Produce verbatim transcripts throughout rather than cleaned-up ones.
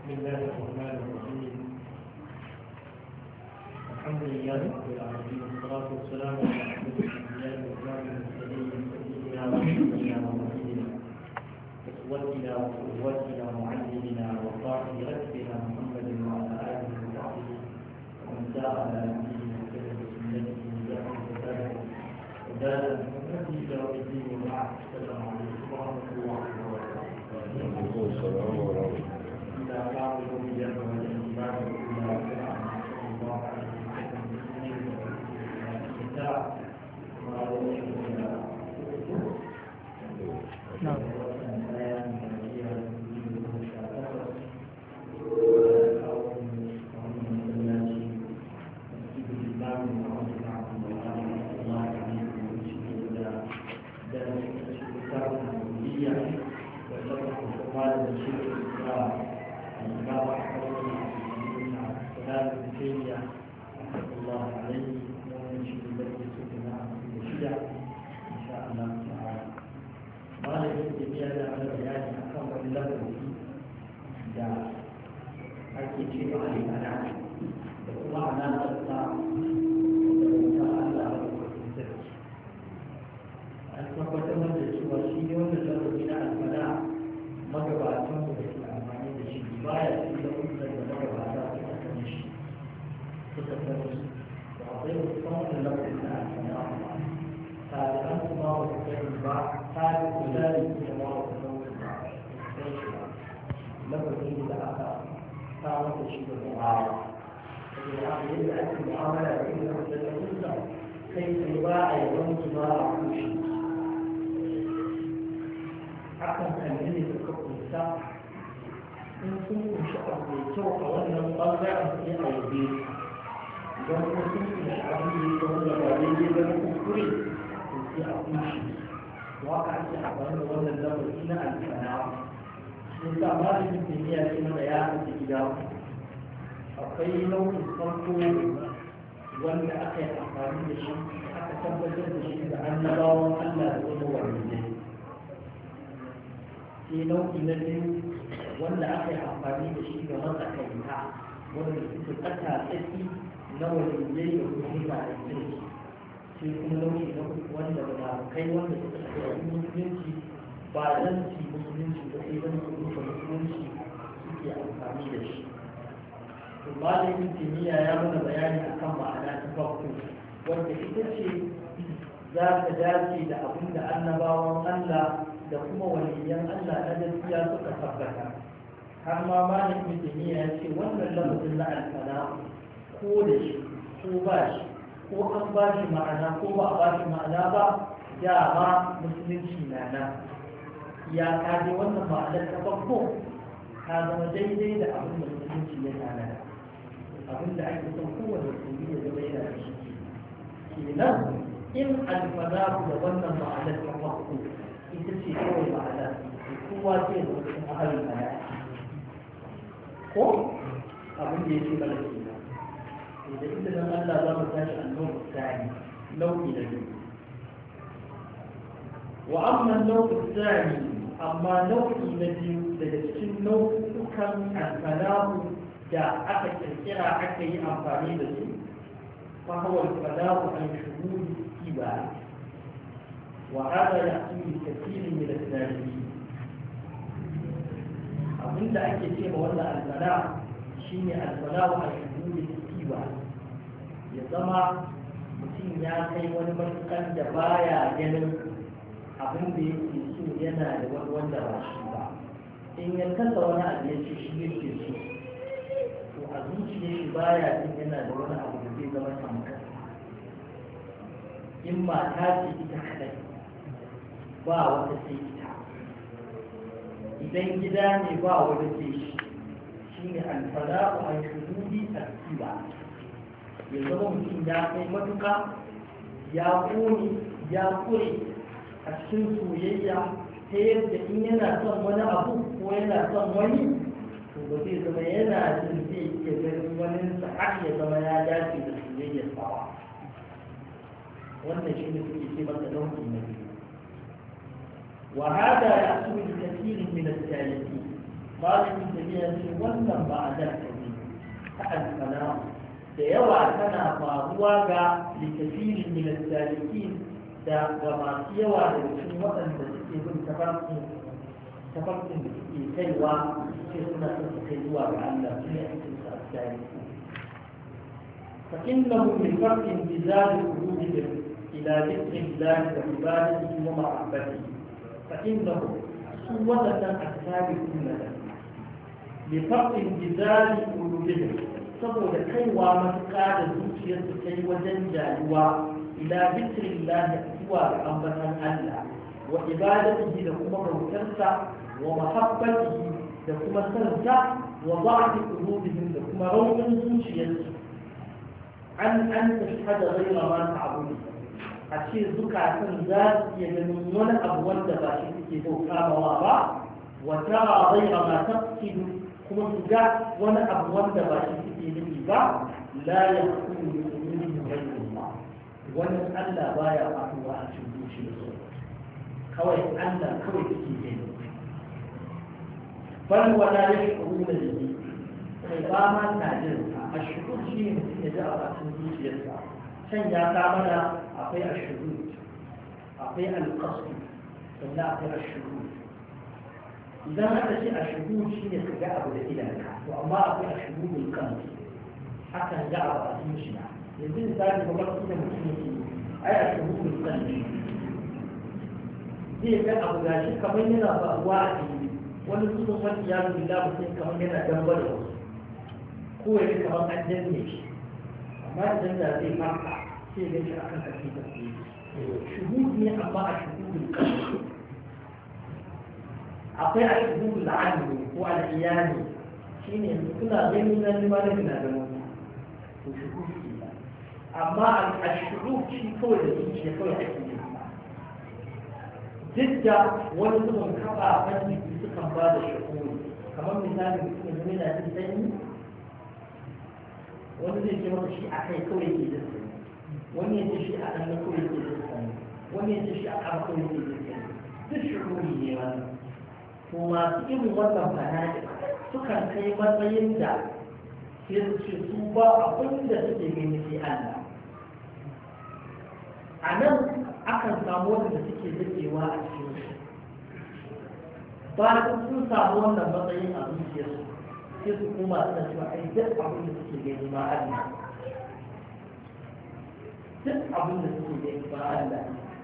بسم الله الرحمن الرحيم. الحمد لله رب العالمين والصلاة والسلام على أشرف الأنبياء وإمام المرسلين سيدنا ونبينا وحبيبنا أسوتنا وقوتنا معلمنا وقائد ركبنا محمد وعلى آله وصحبه ومن سار على نبيه وكتب سنته وجاهد وزاد وزاد محمد إلى يوم الدين وبعد. السلام عليكم ورحمة الله وبركاته. لا تعبد بجد والإنسان إلا ربنا صلى الله عليه وسلم الكتاب نعم akwai nau'in farko wanda aka yi amfani da shi aka tabbatar da shi da annabawan Allah da kuma waliyai. Sai nau'i na biyu wanda aka yi amfani da shi ga matsakaita wanda suke tsaka tsaki na waliyai da kuma mutanen kirki. Sai kuma nau'i na uku wanda ba kai wanda suka shafi musulunci ba zan ci musulunci ba sai zan su rufe musulunci suke amfani da shi. malamin kimiyya ya mana bayani akan ma'ana ta farko wanda ita ce za ta dace da abin da annabawan Allah da kuma waliyan Allah na gaskiya suka tabbata. har ma malamin kimiyya ya ce wannan lafazin na alfana ko da shi ko ba shi ko an ba shi ma'ana ko ba a ba shi ma'ana ba dama musulunci na nan ya kaje wannan ma'anar ta farko ta zama daidai da abin da musulunci ya tanada. abin da ake son kowane musulmi ya zama yana da shi kenan in alfanaku da wannan ma'anar ta farko ita ce kawai ma'ana kowa ce da wasu ahalin kaya ko abin da ya ce mana kenan da izinin Allah za mu tashi annoba tsari nau'i da biyu wa amma nau'i tsari amma nau'i na biyu daga cikin nau'ukan alfanaku da aka kirkira aka yi amfani da su fahawar fadawu an shuhudi kiba wa hada ya fi kafirin min al-tarihi. abinda ake ce ma wannan alfana shine alfadawu an shuhudi kiba ya zama mutum ya kai wani matukan da baya ganin abin da yake so yana da wani wanda ba shi ba. in ya kasa wani abu ya ce shi yake so a zuciya shi baya jin yana da wani abu da zai zama tamkar. in mata ce ita kadai ba wata sai ita, idan gida ne ba wata sai shi. shi ne alfada'u an shududi tartiba, ya zama mutum ya kai matuka ya kone ya kure a cikin soyayya ta yadda in yana son wani abu ko yana son wani to ba zai zama yana jin zai iya ganin wani har ya zama ya dace da soyayyar sawa. wannan shi ne suke ce masa nau'i na biyu. wa hada ya su da kasirin min al-tarihi malamin tafiya ce wannan ba a zarta ne ta alfana da yawa tana faruwa ga littafirin milasalikin da ga masu yawa da cikin waɗanda suke bin tafarkin tafarkin da suke kaiwa sai suna son su kai zuwa ga Allah su ne ake su a tsari فإنه من فرق امتزاج قلوبهم إلى ذكر الله وعبادته ومحبته فإنه سوى السابقون لفرق امتزاج قلوبهم saboda kaiwa matuƙa da zuciyarsu ta yi wajen jayuwa ila zikrillah zuwa ga ambatan Allah wa ibadatihi da kuma bautarsa wa mahabbatihi da kuma sansa wa ba'di qulubihim da kuma raunin zuciyarsu an an tashhada ghayra ma ta'budu a ce zukatan za su iya ganin wani abu wanda ba shi suke bautawa ba wa tara ghayra ma taqsidu kuma su ga wani abu wanda ba shi suke nufi ba la yakunu bi qulubihim ghayrullah wani Allah baya fatuwa a cikin zuciyarsu kawai Allah kawai suke gani bal wala yashkuruna bihi kai ba ma ta jin a shukur shi ne mutum ya ji a cikin zuciyarsa can ya ta mana akwai ashuru akwai alqasd sannan akwai ashuru idan aka ce ashuru shi ne ka ga abu da idanka to amma akwai ashuru kan hakan ga abu a zuciya yanzu misali kamar su da mutum yake ai ashuru kan zai ga abu gashi kamar yana faruwa a jini wani sunan wani ya zubi da mutum kamar yana dambar da wasu ko ya ji kamar an danne shi amma idan da zai farka sai ga shi akan karfi da su shuhud ne amma a shuhudul qalbi akwai a shuhudul alimi ko al-iyani shine kuna ganin nan ne ma da kina ganin to shuhud ne amma al-shuhud shi kawai da zuciya kawai ake yi duk da wani zuwan kafa fanni sukan ba da shuhud kamar misali mutum yanzu yana jin sanyi wani zai ce maka shi a kai kawai ke jin sanyi wani ya ce shi a ɗan kawai ke jin sanyi wani ya ce shi a kama kawai ke jin sanyi duk shuhuri ne wannan to masu irin wannan fana'i sukan kai matsayin da sai su ce su ba abin da suke gani sai Allah a nan akan samu wanda suke daɗewa a cikin su bayan sun samu wannan matsayin a zuciyarsu sai su koma suna cewa ai duk abin da suke gani ma Allah duk abin da suke gani ma Allah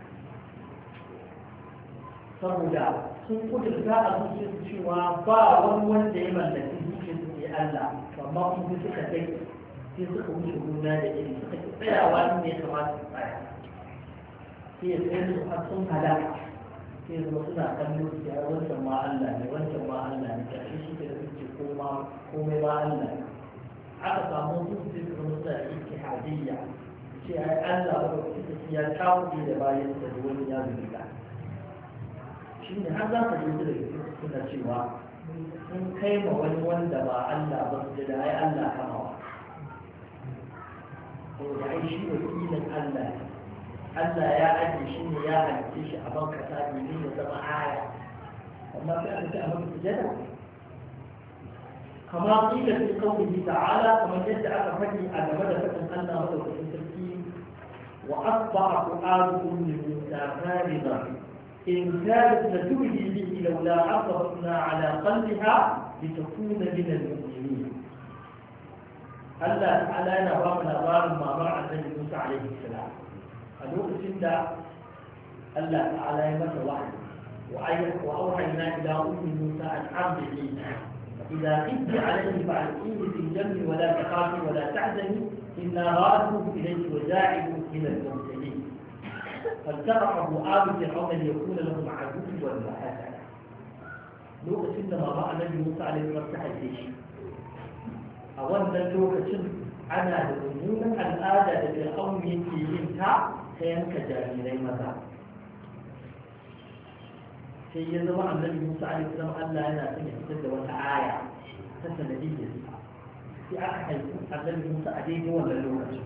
saboda sun kudurta a zuciyarsu cewa ba wani wanda ya mallaki zuciyarsu sai Allah amma kuma suka kai sai suka wuce gona da iri suka tsayawa inda ya kamata su tsaya sai ya tsaye su har sun halaka sai zama suna kallo su ya wancan ma Allah ne wancan ma Allah ne kashi shi da suke koma komai ma Allah ne aka samu su sai su zama suna ittihadiyya ce ai Allah ba ku ta ya kawo da bayan da wani ya zuba shi ne har za ka ji da suna cewa sun kai ma wani wanda ba Allah ba su da ai Allah kamawa to da ai shi wakilin Allah ne Allah ya ajiye shi ne ya halitta shi a banka ta domin ya zama aya amma sai an ce a maka sujada kama qila fi qawlihi ta'ala kamar yadda aka faɗi a game da faɗin Allah madaukakin sarki wa asbaha fu'adu ummi musa faridan in kanat latubdi bihi lawla aqbatna ala qalbiha litakuna min al-mu'minin Allah ta'ala yana ba mu labarin mamar annabi Musa alaihi salam a lokacin da Allah ta'ala ya masa wahayi wa auhayna ila ummi Musa an ardihi idza khifti alayhi fa'alqihi fi al-jambi wa la takhafi wa la tahzani inna radduhu ilayki wa ja'iluhu min al-mursalin فالتقطه آل فرعون ليكون لهم عدوا وحسنا lokacin da mama annabi Musa alaihi salam ta haife shi a wannan lokacin ana da mummunan al'ada da fir'aun yake yin ta ta yanka jarirai maza sai ya zama annabi Musa alaihi salam Allah yana son ya fitar da wata aya ta sanadiyyar sai aka haifi annabi Musa a daidai wannan lokacin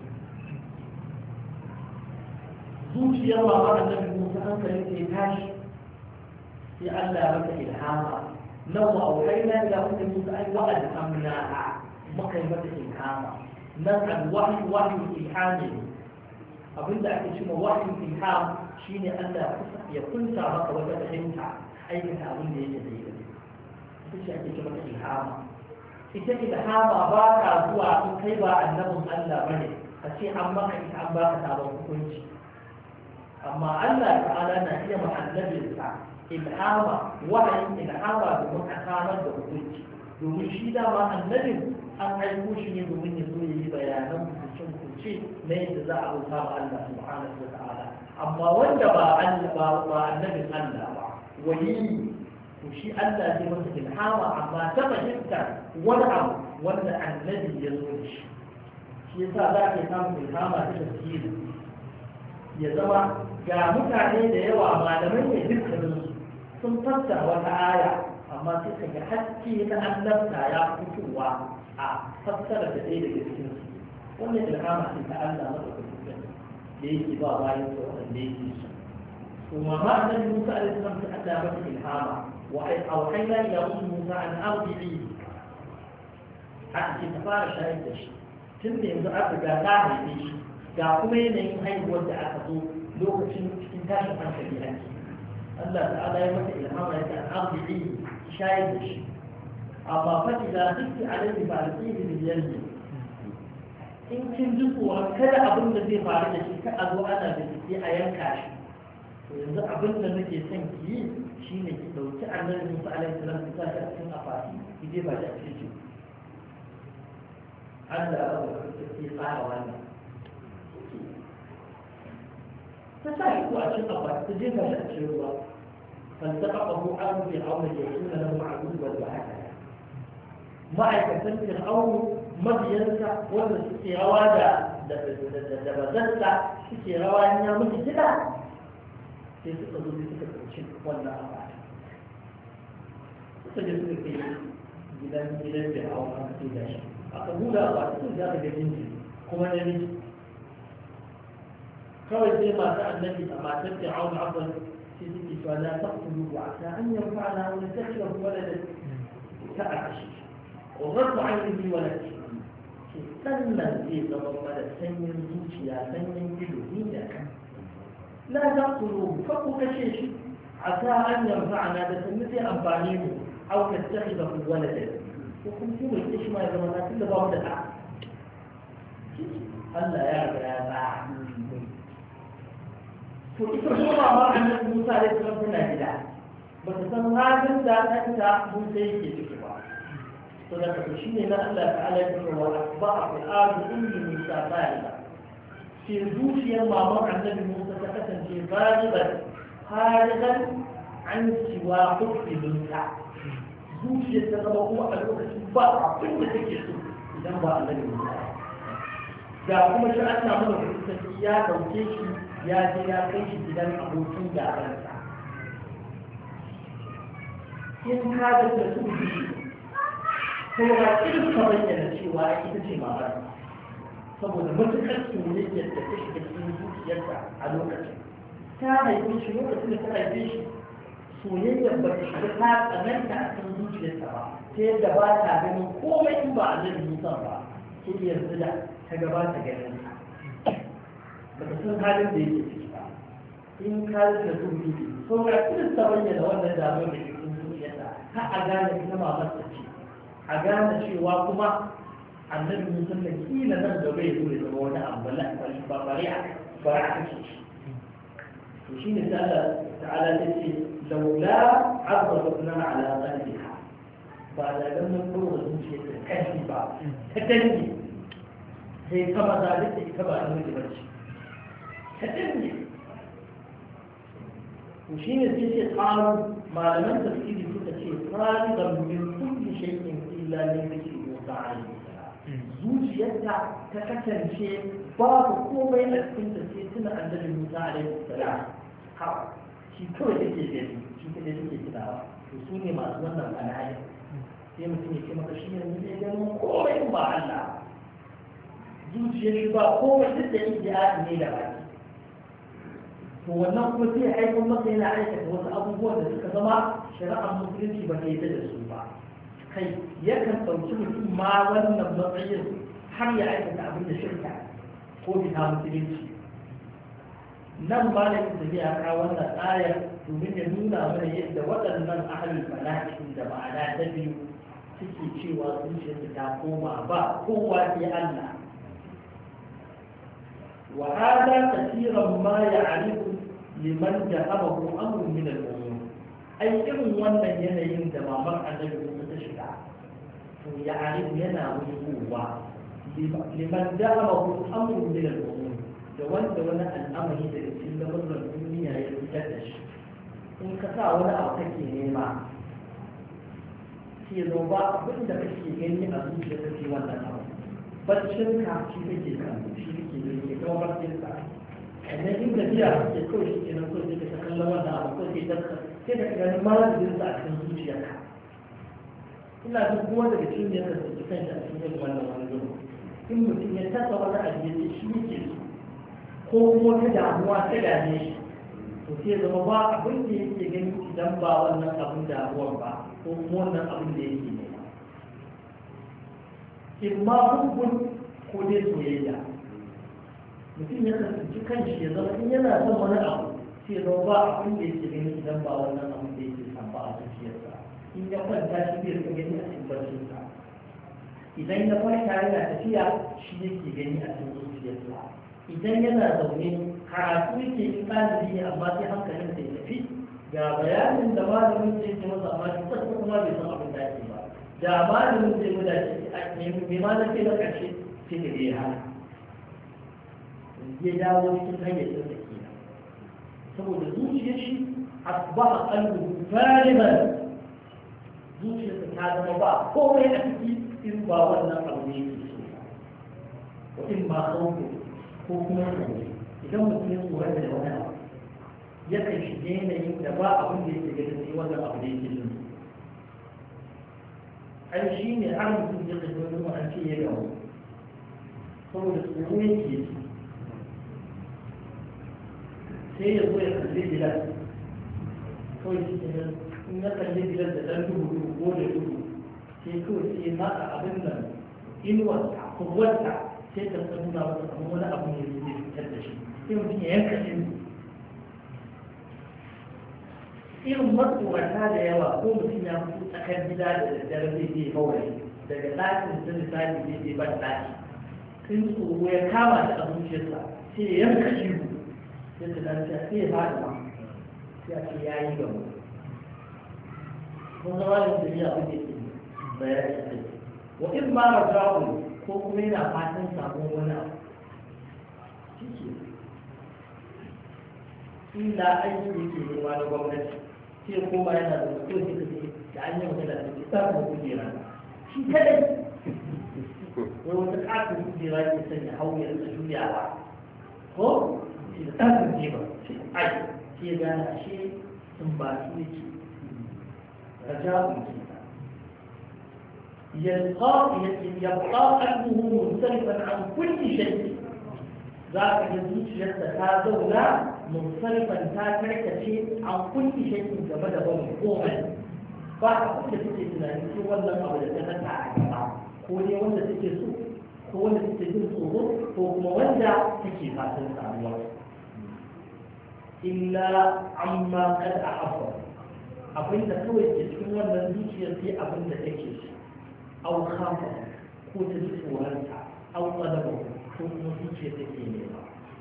zuciyar mama annabi Musa hankalin sai tashi sai Allah ya maka ilhama nan wa auhaina ila ummi musa ai wa alhamnaha muka yi mata ilhama nan alwahyi wahyu ilhami abinda ake cewa wahyu ilham shine Allah ya kunta maka wata fahimta aikata abin da yake daidai ita ce ake cewa ilhama ita ilhama ba ka zuwa in kai ba annabin Allah bane a ce an maka ita an baka sabon hukunci amma Allah ta'ala na iya mahallabinsa ilhama wahayin ilhama domin a samar da hukunci domin shi dama annabin an aiko shi ne domin ya zo ya yi bayanan hukuncin hukunci na yadda za a bauta wa Allah subhanahu wa ta'ala amma wanda ba Allah ba ba annabin Allah ba wani to shi Allah zai masa ilhama amma ta fahimta wani abu wanda annabi ya zo da shi shi yasa za ka samu ilhama ta tafsiri ya zama ga mutane da yawa malamai ne dukkanin sun fassara wata aya amma sai ka ga haske na annabta ya fitowa a fassara da ɗaya daga cikin su wannan ilhama ce ta Allah madaukakin da yake ba bayan sa wanda yake so kuma ma annabi Musa alaihi salam ta Allah mata ilhama wa ai awhayna ila ummi Musa an ardi'i a ce ta fara shayar da shi tun da yanzu aka ga ta haife shi ga kuma yanayin haihuwar da aka zo lokacin cikin tashin hankali ake Allah ta'ala ya mata ilhama ya ce an arzi'i shayar da shi amma fa idza khifti alayhi fa alqihi bil yammi in kin ji tsoron kada abin da zai faru da shi ka a zo ana da shi a yanka shi to yanzu abin da nake son ki yi shine ki dauki annabi Musa alaihi salam ki sa shi a cikin afati ki je ba shi a cikin Allah ya tsara wannan فسائل وأشد أبدا تجيبها شيء الله فالتقطه آل فرعون ليكون له عدوا وهكذا ما يكتب فرعون مبينك ولا في روادا دبزتا في روادا مجددا في تقدر تكتب شيء ولا أبدا تجد في جدًا جدًا فرعون في ذلك أقول أبدا تقول ذلك جنسي كما نريد kawai sai masu annabi a matar da auna abin sai suke cewa la taqtulu wa asa an yanfa'ana wa natakhiru waladan ta akashi wa ghaddu 'aynihi wa la shi sannan zai zama mana sanyin zuciya sanyin ido ni da kan la taqtulu fa ku kashe shi asa an yanfa'ana da sannan zai amfane mu aw natakhiru waladan ko kun ci mai kishi ma ya zama na tunda ba mu da ta Allah ya riga ya tsara to ita kuma ma annabi Musa da kuma tana gida ba ta san halin da ɗanta Musa yake ciki ba to da kafa shine na Allah ta'ala ya ce wa asba'a fil ardi indi Musa baliga shi zuciyar maman annabi Musa ta kasance baligan harigan an siwa hukmi Musa zuciyar ta zama kuma a lokacin ba abin da take so idan ba annabi Musa da kuma shi an samu da kusanci ya dauke shi ya je ya kai shi gidan abokin gabansa in ka da da su biyu ko ga irin ka bayyana cewa ita ce mamar saboda matuƙar soyayyar da ta shiga cikin zuciyarta a lokacin ta haife shi lokacin da ta haife shi soyayyar ba ta shiga ta tsananta a cikin zuciyarta ba ta yadda ba ta ganin komai in ba a zai musan ba sai yanzu da ta gabata ganin ta ba ta san halin da yake ciki ba in kalin da su biyu sau ga irin ta bayyana wannan damar da ke cikin zuciyarta har a gane ita mamar ta ce a gane cewa kuma annabi mutum da kila nan gaba ya zo ya zama wani abu ba bari a bari a kashe shi to shi ne ta'ala ta ce laula azzabatna ala qalbiha ba da dan mun koro zuciyarta kashi ba ta dangi sai ta maza da ita ba a miji barci kaɗan ne to shi ne sai ce tsarin malaman tafsiri suka ce tsarin da min kulli shay'in illa min dhikri Musa alayhi salam zuciyarta ta kasance babu komai a cikin ta sai tuna annabi Musa alayhi salam ha shi kawai take gani shi kadai take tunawa to su ne masu wannan bala'i sai mutum ya ce maka shi ne zai ganin komai ba Allah zuciyar shi ba komai duk da iddia ne da baki to wannan kuma sai haifar masa yana aikata wasu abubuwan da suka zama shari'ar musulunci ba ta yi da su ba kai yakan ɗauki mutum ma wannan matsayin har ya aikata abin da shirka ko bisa musulunci nan ba da yin tafiya ka wannan ayar domin ya nuna mana yadda waɗannan ahalin falahin da ma'ana ta biyu suke cewa zuciyarsu ta koma ba kowa sai Allah wa hada kasiran ma ya'rifu liman jahabahu amrun min al-umur ai irin wannan yanayin da mamar annabi ta shiga to ya'rifu yana wucewa liman jahabahu amrun min al-umur da wanda wani al'amari daga cikin lamarin duniya ya fitar da shi in ka sa wani abu kake nema sai zo ba abin da kake gani a zuciya kake wannan abu baccin ka shi kake kan shi kake gani ke kawo baccin ka sannan in gajiya kake kawai shi kenan kawai sai ka kallon wannan abu kawai sai ka sai ka ganin malamin sa a cikin zuciyarka ina duk kowa daga cikin yadda su kan shi a cikin wannan wani zuwa in mutum ya tasa wani abu ya ce shi yake so ko kuma ta damuwa ta dame shi to sai zama ba abin da yake gani idan ba wannan abin damuwar ba ko kuma wannan abin da yake nema in ma hukun ko dai soyayya mutum ya kasance kanshi ya zama in yana son wani abu sai zama ba abin da yake gani idan ba wannan abin da yake san ba a zuciyarsa in ya kwanta shi bai rika gani a cikin barcinsa idan ya farka yana tafiya shi yake gani a cikin zuciyarsa idan yana zaune karatu yake in ɗalibi ne amma sai hankalin sai tafi ga bayanin da malamin zai ce masa amma shi kwata kuma bai san abin da ake ba da malamin zai guda shi a mai malam sai na ƙarshe sai ka ya hana ya dawo cikin hanyar da ke nan saboda zuciyar shi asbaha qalbuhu fariban zuciyarsa ta zama ba komai a ciki in ba wannan abu ne yake so wa in ma khawfu ko kuma tsoro idan mutum ya tsoron da wani abu ya kan shige yanayin da ba abin da yake gani sai wannan abu da yake jin ai shi ne har mutum ya kaji wani mu an ce ya gawo saboda tsoro yake ji sai ya zo ya kalli gidan kawai shi ne in ya kalli gidan da ɗan duhu duhu ko da duhu sai kawai sai maka abin nan inuwarta kubuwarta sai ta nuna masa kamar wani abu ne zai fitar da shi sai mutum ya yanka shi irin matsorata da yawa ko mutum ya fito tsakar gida da daddare zai je kawai daga ɗakin sun misali zai je ban ɗaki sun tsoro ya kama da abinciyarsa sai ya yanka shi sai ta dace sai ya fada ma sai a ce ya yi gaba kun zama da duniya abin da ke bayani sai wa in ma raja'u ko kuma yana fatan samun wani abu shi ke ila aiki yake nema na gwamnati sai kuma yana da mutum da kake da an yi magana da ke samun kujera shi kadai wai wata ƙaton kujera ke sanya hauyar da juyawa ko shi da tsarin jeba shi ai shi ya gane ashe sun ba su yake raja'un ke يبقى يبقى قلبه منصرفا عن كل شيء ذاك الجزء يتهذا ولا منصرفا تاكرك شيء عن كل شيء كما دبر قوما فأقول لك تجد شو ولا قبل تنتع كوني ولا تجسو كوني تجسو هو مولى تكي فاتن تعالوا إلا عما قد أحفظ أبين تكوي تكون ولا نجي في أبين تكيش أو خافه هو تجسس ورنسا أو طلبه هو نتيجة تكينيها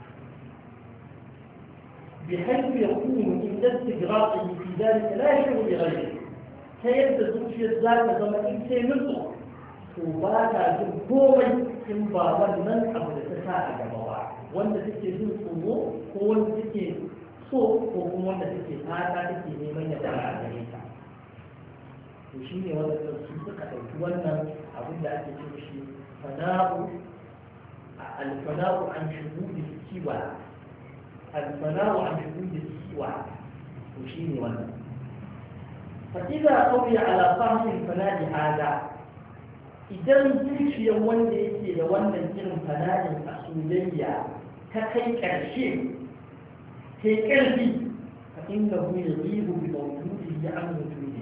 بحيث يكون عند استغراقه في ذلك لا يشعر بغيره سيبدأ زوجي الذات زمن إنسان منه وباتا جمهوري إن بابا من أبدا تساعد بابا wanda take jin tsoro ko wanda take so ko kuma wanda take fata take neman ya fara a gare ta to shi ne wanda su suka ɗauki wannan abin da ake ce shi fana'u alfana'u an shuhudi siwa alfana'u an shuhudi siwa to shi ne wannan فإذا قوي على صاحب الفناء هذا idan zuciyar wanda yake da wannan irin fana'in a soyayya ta kai ƙarshe sai ƙarfi fa innahu yaghibu bi mawjudihi an wujudihi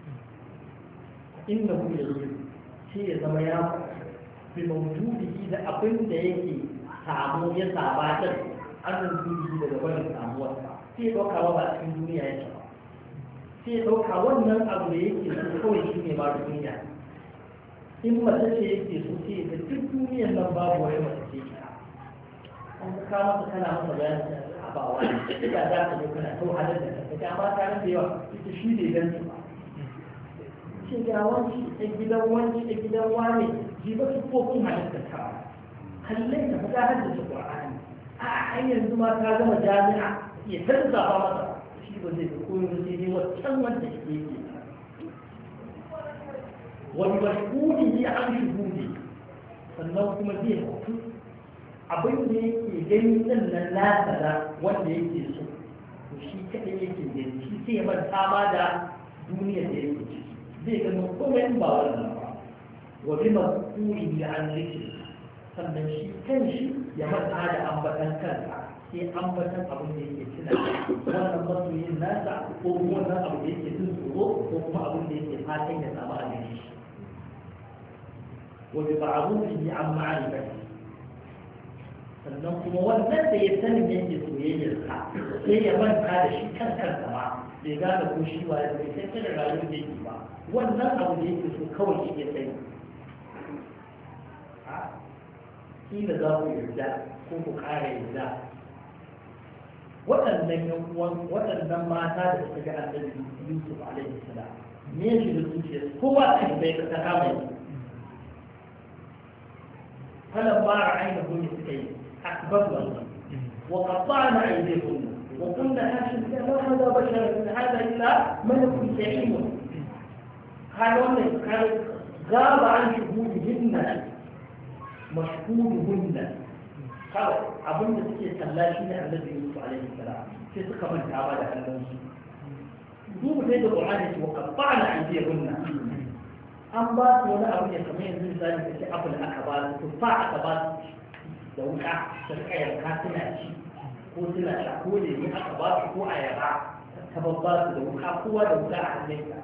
innahu yaghibu sai ya zama ya bi mawjudihi da abin da yake samu ya saba din an wujudihi daga barin samuwarsa sai ya ɗauka ba a cikin duniya yake ba sai ya ɗauka wannan abu da yake so kawai shi ne ba duniya in mace ce yake so sai da duk duniyar nan babu wani mace ce ta an ka masa kana masa bayanin a ba wani da za ka zo kana to halar da kanta ta ba ta da yawa ita shi ne dan su ba ce ga wanci a gidan wanci a gidan wani ji ba su kofin halittar ta kallai ta fada haddace Qur'ani a a yanzu ma ta gama jami'a ya tarzafa masa shi ba zai koyo sai dai wancan wanda yake yi wani mashhudi an shuhudi sannan kuma zai hutu abin da yake gani nan nan lasara wanda yake so to shi kaɗai yake gani shi sai ya manta ma da duniyar da yake ciki zai gano komai ba wannan ba wa bi mashhudi an zikri sannan shi kan shi ya manta da ambatan kansa sai ambatan abin da yake tuna wannan masoyin nasa ko kuma wannan abu da yake jin tsoro ko kuma abin da yake fatan ya samu a gare shi wa bi ma'rufihi an ma'rifati sannan kuma wannan da ya sani yake soyayyar sa sai ya manta da shi kan kansa ma bai gane ko shi wa ya bai san da rayuwar da yake ba wannan abu da yake so kawai shi ya sani kila za ku yarda ko ku ƙara yarda waɗannan yan uwan waɗannan mata da suka ga annabi Yusuf alaihi salam me shi da zuciya kowa ta bai ka kama yi falan ba ra'ayna hu suka yi akbar wannan wa qatta'na aydihum wa qulna hashin ma hada bashar in hada illa malakun karim hada wannan kai gaba an shuhudihinna mashhuduhunna kawai abin da suke kalla shi ne annabi Yusuf alaihi salam sai suka manta ba da kallon su duba dai da Qur'ani ce wa qatta'na aydiyahunna an ba su wani abu ne kamar yanzu misali kace apple aka ba su tufa aka ba su da wuka da kayar ka suna ci ko suna sha ko da ne aka ba su ko ayaba ta babba su da wuka kowa da wuka a hannunka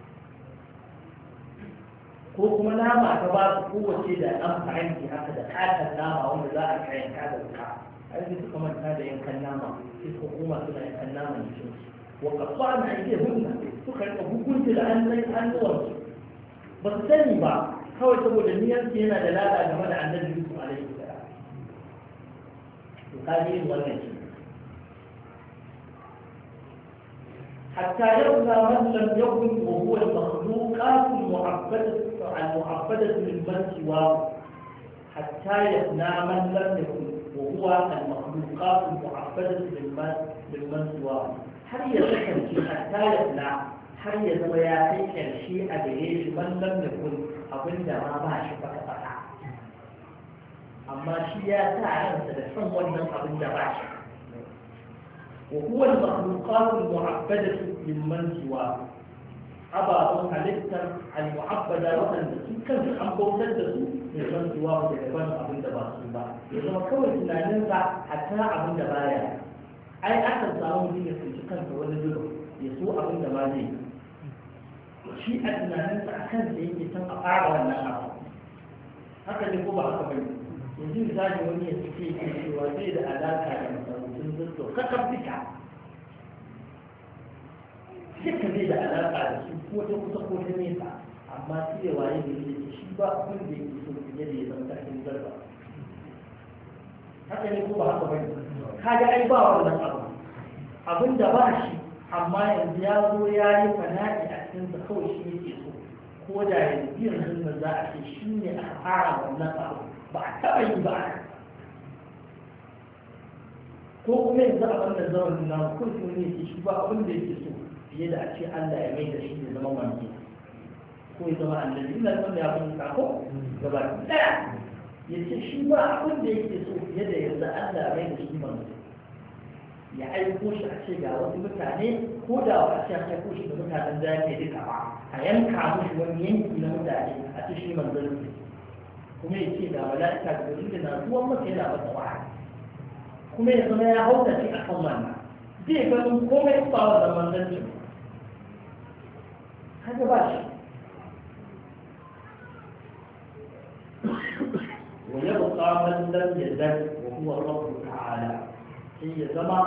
ko kuma nama ta ba su kowace da ɗan fahimci haka da katon nama wanda za a kayanka da wuka ai sai suka manta da yankan nama sai suka koma suna yankan nama ne su wa kafa na ake hunna suka rika hukunci da hannun hannuwansu ba su sani ba kawai saboda niyyarsu yana da lada game da annabi Yusuf alaihi salam to kaji yin wannan shi حتى يبنى من لم يكن وهو المخلوقات المعبدة المعبدة لمن سواه حتى يبنى من لم يكن وهو المخلوقات المعبدة لمن لمن سواه هل يسكن شيء حتى يبنى هل يزوياتك الشيء أدريش من لم يكن أبن ما باش فكفتا أما شيء تعلم سلسل ونن أبن باش وهو المخلوقات المعبدة ممن سواه أبا halittar al-mu'abbada waɗanda su kansu an bautar da su ne ban suwa da daban abin da ba su ba ya zama kawai tunaninsa hatta abin da baya ai akan samu mutum ya tsinci kansa wani zuba ya so abin da ba zai shi a tunaninsa a kansa yake son a fara wannan abu haka ne ko ba haka bane yanzu misali wani ya ce cewa zai da alaka da masarautun zuwa kakar fita duka zai da alaƙa da su ko ta kusa ko ta nesa amma sai ya waye da yake shi ba abin da yake so fiye da ya zama sarkin zarba haka ne ko ba haka bane kaga ai ba wannan abu abin da ba shi amma yanzu ya zo ya yi fana'i a cikin sa kawai shi yake so ko da yanzu yanzu nan za a ce shi ne aka fara wannan abu ba a taɓa yi ba ko kuma yanzu a wannan zamanin na kurkun ne ke shi ba abin da yake so fiye da a ce Allah ya mai da shi ya zama manzo ko ya zama annabi ina da wanda ya fi sako gaba daya ya ce shi ba abin da yake so fiye da yanzu Allah ya mai da shi manzo ya aiko shi a ce ga wasu mutane ko da ba a ce an aiko shi da mutanen da yake duka ba a yanka mushi wani yanki na mutane a ce shi manzo ne kuma ya ce ga mala'ika da wani da na zuwan masa yana masa wahayi kuma ya zama ya hauka shi a kan wannan zai ganin komai ba wannan manzancin haka ba shi ويبقى من لم يزل وهو الرب تعالى هي زما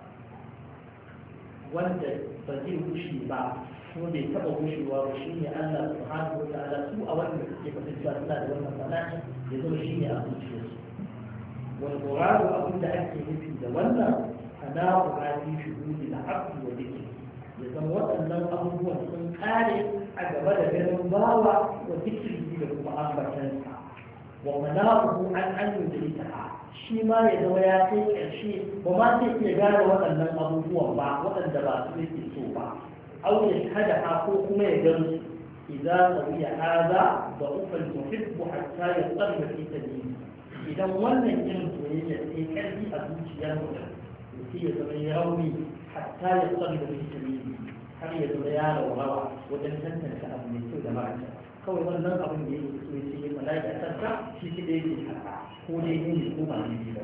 وانت فزي وشي بعد شو اللي تبغى وشي وشيني الله سبحانه وتعالى سوء أول كيف تجلس لا دون مثلا يزول شيني أبو شيء والمراد أقول لك في دولنا أنا وعادي شهود العبد وذكر يزم وأن الأمر هو الإنكار أجمل من الضاوع وذكر لكم أمر تنسى ومناطه عن أن يدركها شيء ما يدوي شيء وما تيجي قال وأن الأمر هو بعض وأن دبات السوبة أو يشهدها فوق ما يدرس إذا سوي هذا ضعف المحب حتى يضطرب في تدريبه إذا ولن يمكن أن يكفي أبوشيا في يومي حتى يضطرب في تدريبه هل يدريان وروى وتنسى أبو يسود معك kawai wannan abin da yake so yake yin mala'ika sarka shi ke da yake haka ko dai ne ko ba ne ba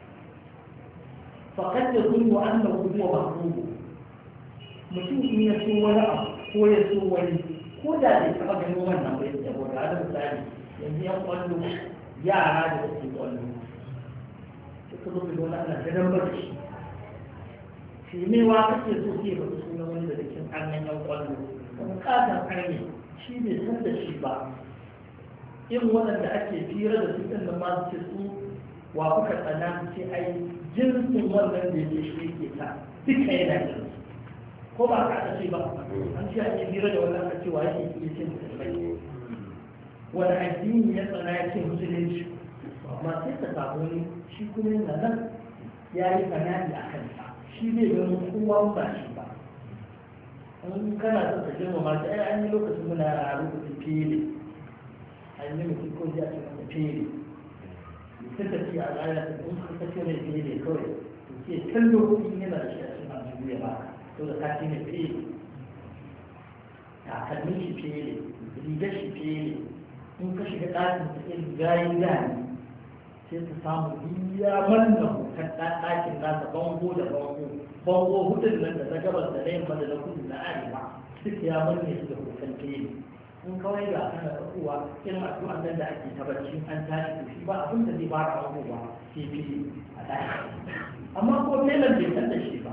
faqad yazunnu annahu huwa mahbub mutum in ya so wani abu ko ya so wani ko da bai taba ganin wannan bai da wata da misali yanzu yan kwallo yara da suke kwallo suka zo da wani ana ganin ba shi shi ne wa kake so ke ba sunan wani da cikin annan yan kwallo kuma kasan arne shi bai san da shi ba in waɗanda ake fira da su ɗin da masu ce su wa kuka tsana ce ai jinsin wannan da yake shi ke ta duka yana jinsi ko ba ka ta ce ba an ce ake fira da wannan aka ce wa yake iya cin musulmai wani addini ya tsana ya ce musulunci amma sai ka samu wani shi kuma yana nan ya yi fanani a kansa shi bai ganin kowa ba shi ba in kana son ka girma masu ai an yi lokacin muna a lokacin fili an yi mutum ko ya ce masa fili ta tafi a rana ta in ka tafi mai fili kawai to ke kallo kuɗi yana da shi a cikin abu ya ba to da ka ce mai fili takalmin shi fili rigar shi fili in ka shiga ɗakin ta irin gayin gani sai ta samu biya manna hoton ɗakin nasa bango da bango bango hudun nan da na gabas da na yamma da na kudu na arewa duk ya manne su da hoton fili in kawai ga kana tsakuwa irin addu'an nan da ake tabbaci an tashi to shi ba abin da zai baka abubuwa sai fili a ɗaki amma ko felan bai san da shi ba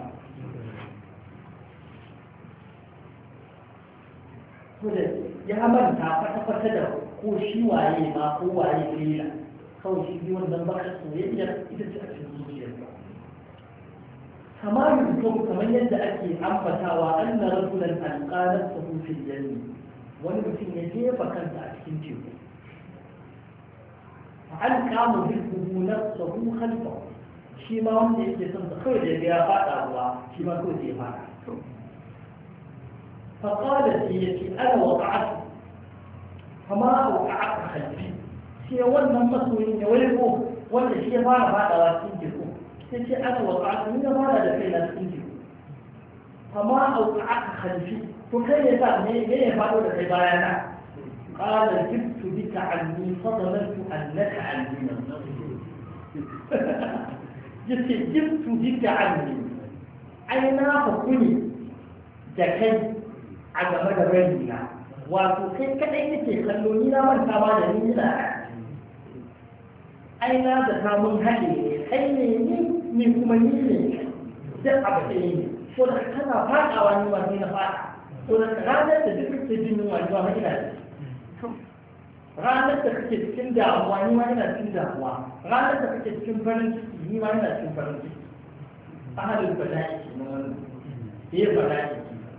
ya manta kwata-kwata da ko shi waye ma ko waye fela kawai shi biyu wannan bakar soyayyar ita ce a cikin zuciyarsa kamar mutum kamar yadda ake ambatawa an na rajulan alƙalar sahufin janni wani mutum ya jefa kansa a cikin teku an kama hirkuhu na sahu halfa shi ma wanda yake son sa kawai da ya faɗa ruwa shi ma kawai zai faɗa فقالت هي أنا وقعت فما أوقعت خلفي sai wannan masoyin ya wani wanda shi ya fara fadawa cikin teku sai ce aka waka ni na fara da kai na cikin teku amma auka aka khalfi to kai ne sa ne ne ya fado da kai baya na qala jibtu bika anni fadlantu annaka anni yace jibtu bika anni ai na fa kuni da kai a game da raina wato kai kadai nake kallo ni na manta ma da ni ina ai na da ta mun haɗe ne kai ne ni ni kuma ni ne duk abu ɗaya ne so da kana faɗawa ni ma ni na faɗa so da ranar da duk kake jin yunwa ni ma ina da ranar da kake cikin damuwa ni ma ina cikin damuwa ranar da kake cikin farin ciki ni ma ina cikin farin ciki ahalin bala'i ke na wannan ya bala'i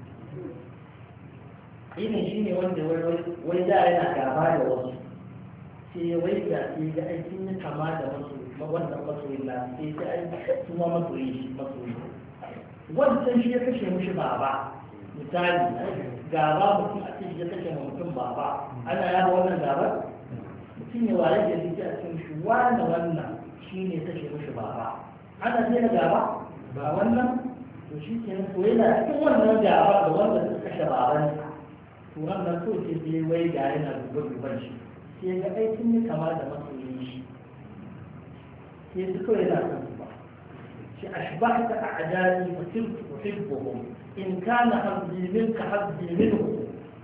irin shi ne wanda wai da yana gaba da wasu sai ya wai ga sai ga aikin ya kama da wasu wannan masoyin na sai ta aiki kuma masoyi shi masoyi wancan shi ya kashe mushi baba misali gaba mutum a cikin ya kashe mutum baba ana yaba wannan gaba mutum ya waye da jiki a cikin shi wani wannan shi ne kashe mushi baba ana sai da gaba ba wannan to shi ke nan to yana cikin wannan gaba da wanda suka kashe babansa turan nan so ce sai wai ga yana dubar shi sai ga aikin ne kama da masoyin shi sai su kawai yana kan ba أشبهت أعدادي فصرت أحبهم إن كان حظي منك حظي منهم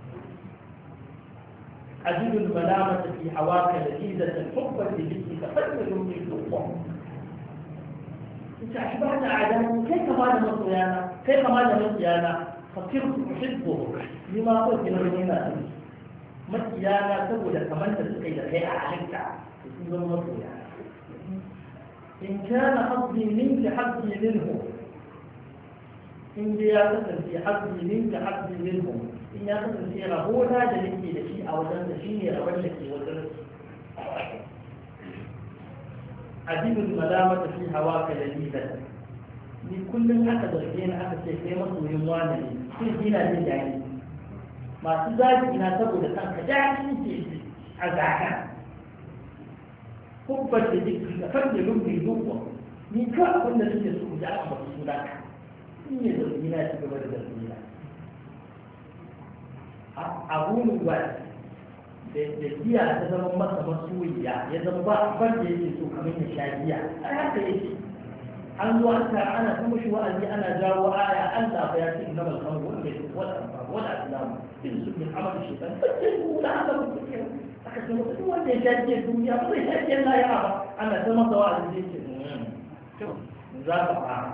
أجد الملامة في هواك لذيذة حبا لذكرك فليجمني الأخوة أنت أشبهت أعدادي كيف ماذا مصريانا كيف ماذا مصريانا فصرت أحبهم لما قلت لنا مصريانا تقول كمان تسقي لك أعلمك يكون مصريانا إن كان حظي منك حظي منهم إن يا في حظي منك حظي منهم إن يا في رهونا جلسي لشيء أو جلس شيء رولك وجلس أجد الملامة في هواك لذيذة لكل أحد الحين أحد شيء مصر يموانا في هنا للعين ما تزاج إنا تقول لك جاءتني في عزاكا حبا لذكرك فليجمني الأخوة ni ka abin da suke so da aka basu suna ka in ne zargi na ci gaba da zargi na abu ba da giya ta zama masa masoyiya ya zama ba ban da yake so kamar ya sha giya ai haka yake an zo an tara ana ta mashi wa'azi ana jawo aya Allah ya ce inna mal khamru wal maisir wal ansab wal azlam in su min amal shaytan fattaku la amal kufir aka ce mutum wanda ya sha giya duniya ba zai sha giya la ya ba ana ta masa wa'azi yake za ka fara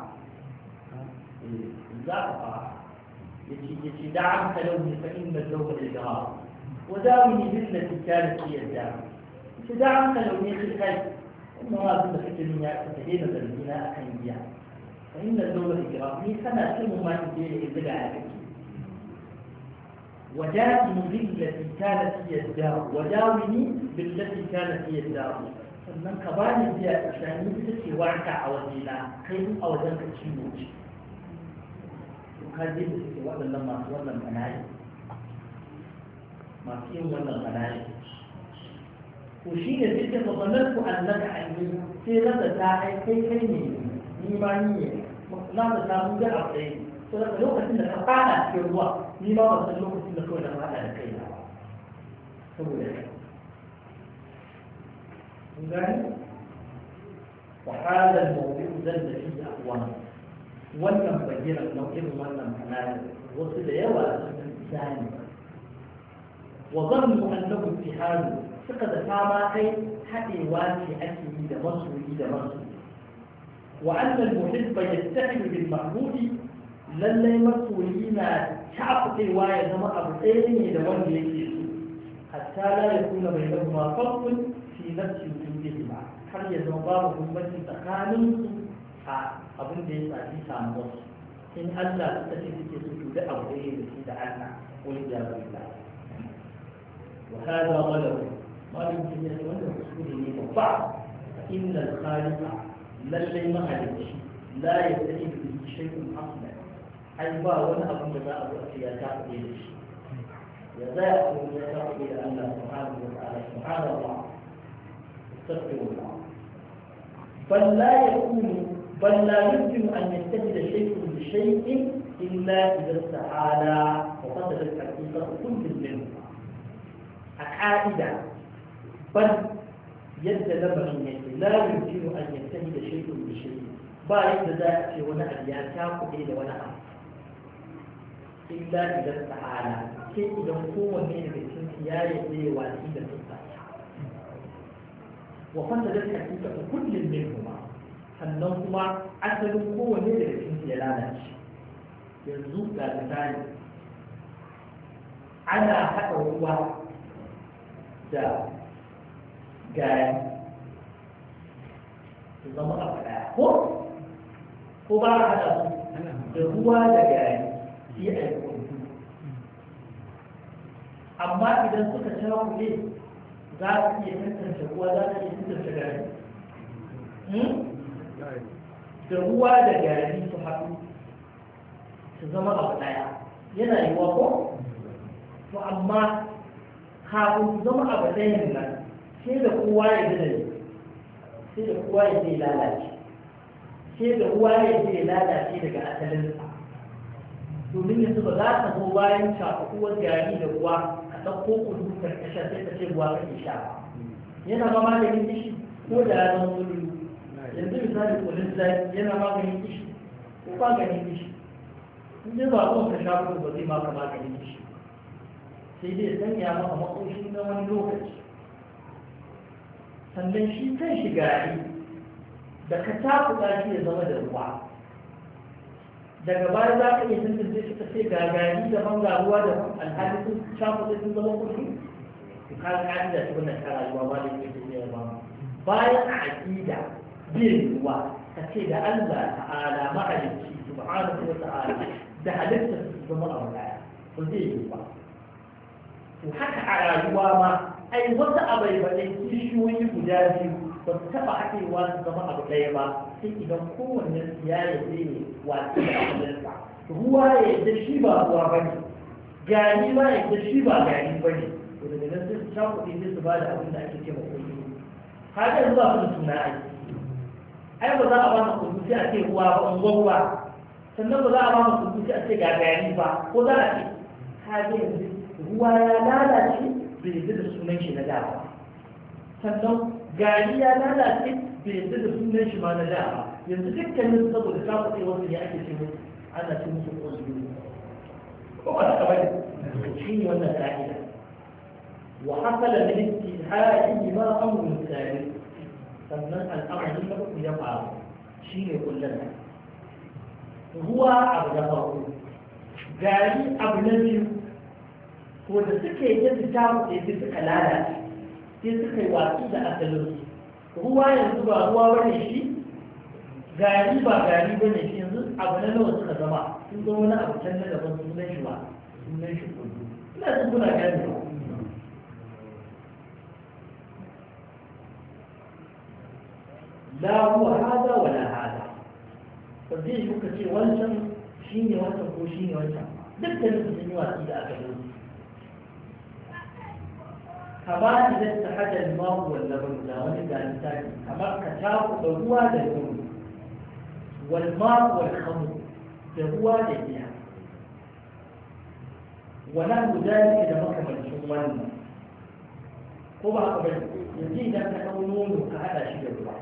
za ka fara yace da an kalauni fa inna zawma al-jahar wa dawini billati kanat hiya ad-dar yace da an kalauni fi kai wannan wazin da kake yin ya ta daina zargina akan giya fa inna zawma al-jahar ni kana cin mu ma ki da izga a kake وداوي بالتي كانت هي الدار وداوي بالتي كانت هي الدار sannan ka ba ni biya tsakani ita ce warka a wajena kai a wajen ka ciwo ce to ka je da suke waɗannan masu wannan kanari masu yin wannan kanari to shi ne sai ka zaɓanar ku annaka anni sai rasa ta ai kai kai ne ni ma ni ne na da samu ga abu ɗaya to daga lokacin da ka fada cikin ruwa ni ma ban san lokacin da kawai na fada da kai na ba saboda kai وهذا الموضوع زل فيه أقوام ولم بجر الموضوع ولم تنال وصل يوى الثاني وظنوا أنه اتحاد فقد فاما أي حتى واسي أكيد إلى مصر إلى مصر وأن المحب يتحد بالمحبوب لن يمسولين شعب رواية زماء أبطين إلى وجه حتى لا يكون بينهما فرق في نفس وجودهما har ya zama babu bambanci tsakanin su a abin da ya tsafi samu wasu in Allah ta ce suke su tuɗe abu da ya da da Allah wani ya zai da wa hada wala malin jin ya wanda kuskure ne babba inna al-khaliqa lallai mahalicci la yastati bi shay'in asla ai ba wani abin da za a zo a ce ya tafi da shi ya za a zo ya tafi da Allah subhanahu wa ta'ala subhanallah استغفر الله بل لا يكون بل لا يمكن ان يتحد شيء بشيء الا اذا استحالا وفضلت الحقيقه كل منه القاعده بل يد لبن لا يمكن ان يتحد شيء بشيء بعد ذلك ولا ابيات كاكو الى ولا الا اذا استحالا شيء اذا هو من الانسان يا يدي والدي وفسدت حقيقة كل منهما أنهما أصل قوة من الانسيالات يرزوك مثال على حق هو دا جاي zama abu ɗaya ko ko ba a haɗa su da ruwa da gari shi a yi amma idan suka cakuɗe za ka iya tantance ruwa za ka iya tantance gari da ruwa da gari su haɗu su zama abu ɗaya yana yiwuwa ko to amma kafin su zama abu ɗayan nan sai da kowa ya gina sai da kowa ya zai lalace sai da kowa ya zai lalace daga asalinsa domin yanzu ba za ka zo bayan shafuwar gari da ruwa ka ɗauko kudu karkashin sai ka ce ruwa kake sha yana ba maganin dishi ko da ya zama wuri yanzu misali kullum zai yana maganin kishi ko maganin kishi in dai ba zuwa ka sha ba ba zai maka maganin kishi sai dai sanya maka makoshi na wani lokaci sannan shi kan shi gari da ka tafuka shi ya zama da ruwa daga baya za ka iya tantance shi ka ce ga gari da ban ga ruwa da alhali sun shafuka sun zama kuɗi ka ka'ida ta wannan ta rayuwa ba da yake da ba bayan a aqida bin ruwa ka ce da Allah ta'ala mahalicci subhanahu wa ta'ala da halitta su zama a waya ba zai yi ba to haka a rayuwa ma ai wasu abai ba dai kishiyoyi guda biyu ba su taɓa haɗewa su zama abu ɗaya ba sai idan kowanne ya yi ne watsi da abinsa ruwa ya yadda shi ba ruwa ba ne gari ba ya yadda shi ba gari ba ne to daga nan sai su sha kuɗi sai su ba da abin da ake ce ma kuɗi haka yanzu ba su da suna aiki ai ba za a ba mu kuɗi sai a ce ruwa ba unguwa ruwa sannan ba za a ba mu kuɗi sai a ce ga gari ba ko za a ce ka yanzu ruwa ya lalace bai yadda da sunan shi na da ba sannan gari ya lalace bai yadda da sunan shi ma na da ba yanzu dukkanin saboda ta kuɗi wasu ne ake ce musu ana ce musu ƙwazo ko ba ta bane shi ne wannan ka'ida wa hasala min istihadi ma amrun tsari sannan al'amari na uku ya faru shi ne kullum ruwa abu na farko gari abu na biyu ko da suke yin su ta kuɗi sai suka lalace sai suka yi watsi da asalin ruwa yanzu ba ruwa bane shi gari ba gari bane shi yanzu abu na nawa suka zama sun zama wani abu can na daban sunan shi ba sunan shi kudu ina jin kuna gani ba la huwa hada wala hada ba zai yi kuka ce wancan shi ne wancan ko shi ne wancan dukkanin su sun yi watsi da asalin كما إذا اتحد الماء واللبن لا ولد الثاني كما كتاب هو لبن والماء والخمر هو لبن ونحو ذلك إذا مكمل شمالنا هو أقبل يزيد أن تكونون كهذا شيء الواحد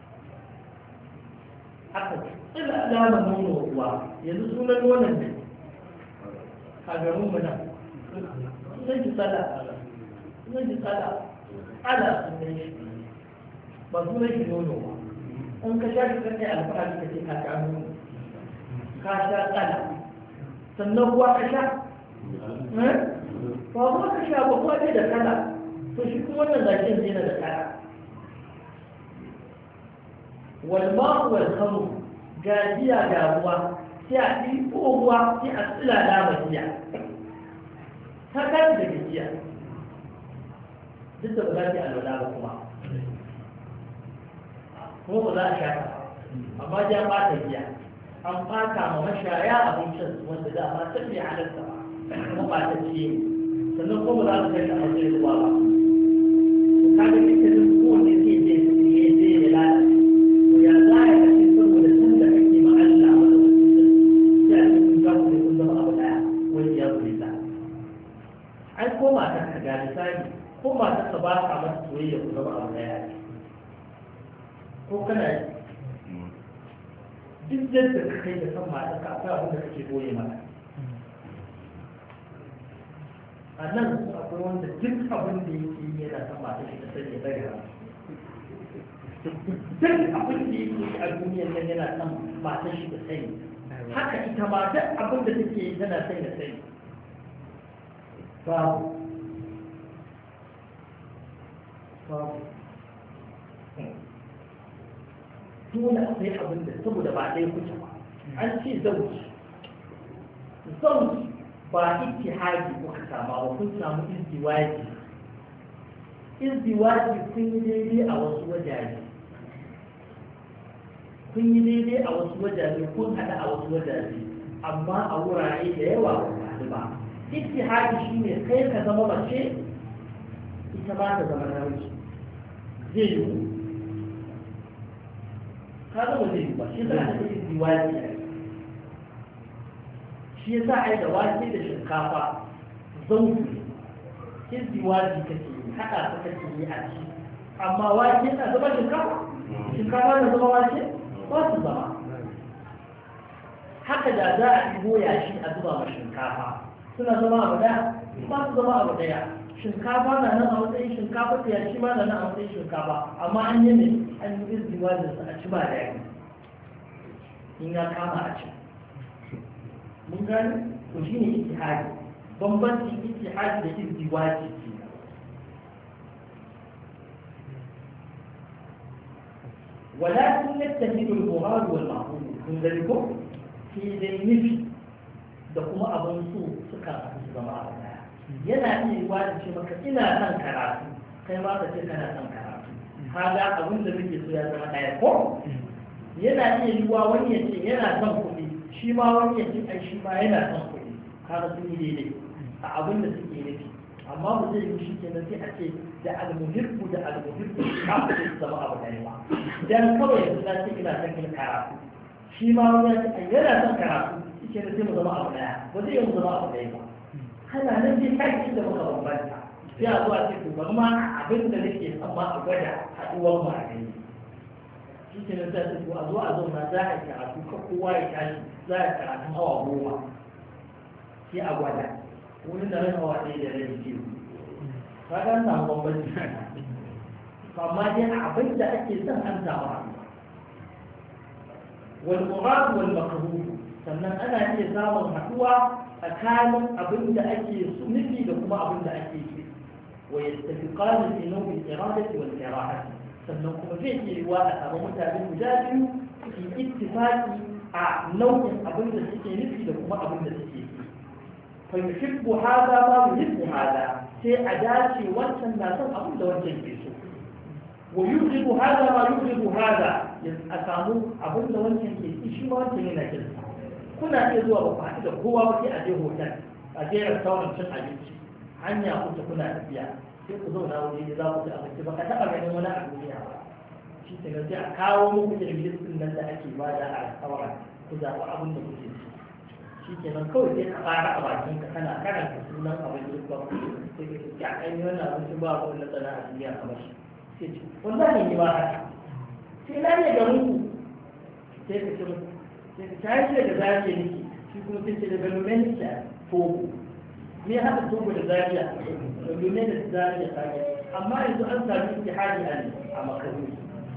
أقل إلا لا منون هو يزيدون الولد هذا هو منا ليس صلاة zai ji tsada ana sunan shi ba sunan shi nono ba in ka sha shi kai alfahari ka ce ka sha nono ka sha tsada sannan kuwa ka sha ba kuwa ka sha ba kuwa ne da tsada to shi kuma wannan zakin zai na da tsada walma wal khamu gajiya da ruwa sai a ɗiko ruwa sai a tsila da majiya ta kan da gajiya duk da ba za ta alwala ba kuma kuma ba za a sha amma ja ɓata giya an ɓata ma mashaya abincin wanda za a ma tafi halarta ba kuma ɓata ciye sannan kuma za su kai a matsayin ruwa ba to ka ga dukkanin kowanne zai je ya je ya lalace to ya za a kashe saboda tun da kake ma Allah wanda mutum sai a cikin za ku ne kun zama abu ɗaya wani ya zuri sa ai ko mata ka ga misali ko matarsa ba ta masa soyayya ku zama abu daya ne ko kana duk yadda ka kai da san matarka akwai abin da kake goye mata a nan akwai wanda duk abin da yake yi yana san matar shi da sani ya daga duk abin da yake yi a duniyar nan yana san matar shi da sani haka ita ma duk abin da take yi tana sani da sani babu dole akwai abin da saboda ba ɗaya kuce ba an ce zauji zauji ba ittihadi kuka sama ba kun samu izdiwaji izdiwaji kun yi daidai a wasu wajaje kun yi daidai a wasu wajaje kun haɗa a wasu wajaje amma a wurare da yawa ba ba ittihadi shine kai ka zama mace ita ba ta zama namiji zai yi ka zama zai yi ba shi za a cikin diwali shi ya sa a yi da wake da shinkafa zauki kin diwali kake yi haɗa su kake yi a ci amma wake na zama shinkafa shinkafa da zama wace ba su zama haka da za a ɗigo yashi a zuba ma shinkafa suna zama abu ɗaya ba su zama abu ɗaya shinkafa na nan a matsayin shinkafa ta yashi ma na nan a matsayin shinkafa amma an yi ne an yi izdiwa da su a ci ba da yaki in ya kama a ci mun gani to shi ne ittihadi bambancin ittihadi da izdiwa ce ولكن يتخذ المراد والمعقول من ذلك في ذي نفي da kuma abin so suka haɗu su zama a daya yana iya yi wa ce maka ina son karatu kai ma ka ce kana son karatu kaga abin da muke so ya zama ɗaya ko yana iya yi wa wani ya ce yana son kuɗi shi ma wani ya ce ai shi ma yana son kuɗi kaga sun yi daidai a abin da suke nufi amma ba zai yi shi kenan sai a ce da almuhibbu da almuhibbu ba su zama abu ɗaya ba dan kawai yanzu na ce ina son yin karatu shi ma wani ya ce ai yana son karatu shi ne sai mu zama abu daya ba zai yi mu zama abu daya ba kana nan dai kai shi da muka bambanta sai a zo a ce to bari ma abin da nake son ma a gwada haɗuwar mu a gani shi ke nan sai to a zo a zauna za a yi karatu ka kowa ya tashi za a yi karatun awa goma sai a gwada wani da ran awa ɗaya da rai ce ka ga an samu bambanci amma dai abin da ake son an samu abu wal murad wal makruh sannan ana iya samun haɗuwa tsakanin abin da ake nufi da kuma abin da ake yi wa ya tafi ƙarin fi nau'in iradati wal irahati sannan kuma zai iya yiwa a samu mutane guda biyu su ittifaqi a nau'in abin da suke nufi da kuma abin da suke yi fa yuhibbu hada ma yuhibbu hada sai a dace wancan na son abin da wancan ke so wa yuhibbu hada ma yuhibbu hada a samu abin da wancan ke yi shi ma wancan yana kinsa kuna iya zuwa ba ku haɗu da kowa ba sai a je hotel a je restaurant cin abinci hanya kuta kuna tafiya sai ku zauna waje ne za ku ci abinci ba ka taɓa ganin wani a duniya ba shi ke sai a kawo muku irin listin nan da ake bada a restaurant ku zaɓi abin da kuke ci shi ke nan kawai sai ka fara a bakin ka kana karanta sunan abinci ba sai ka ce a kai wannan abinci ba ko na tsana a duniya kamar shi sai ce wallahi ne ba haka sai na ne garin ku sai ka ce ta yi da zariya nake shi kuma sun ce da galumenta togo me ya haɗa togo da zariya galumenta da zariya ta yi amma yanzu an sami ijtihadi a makaru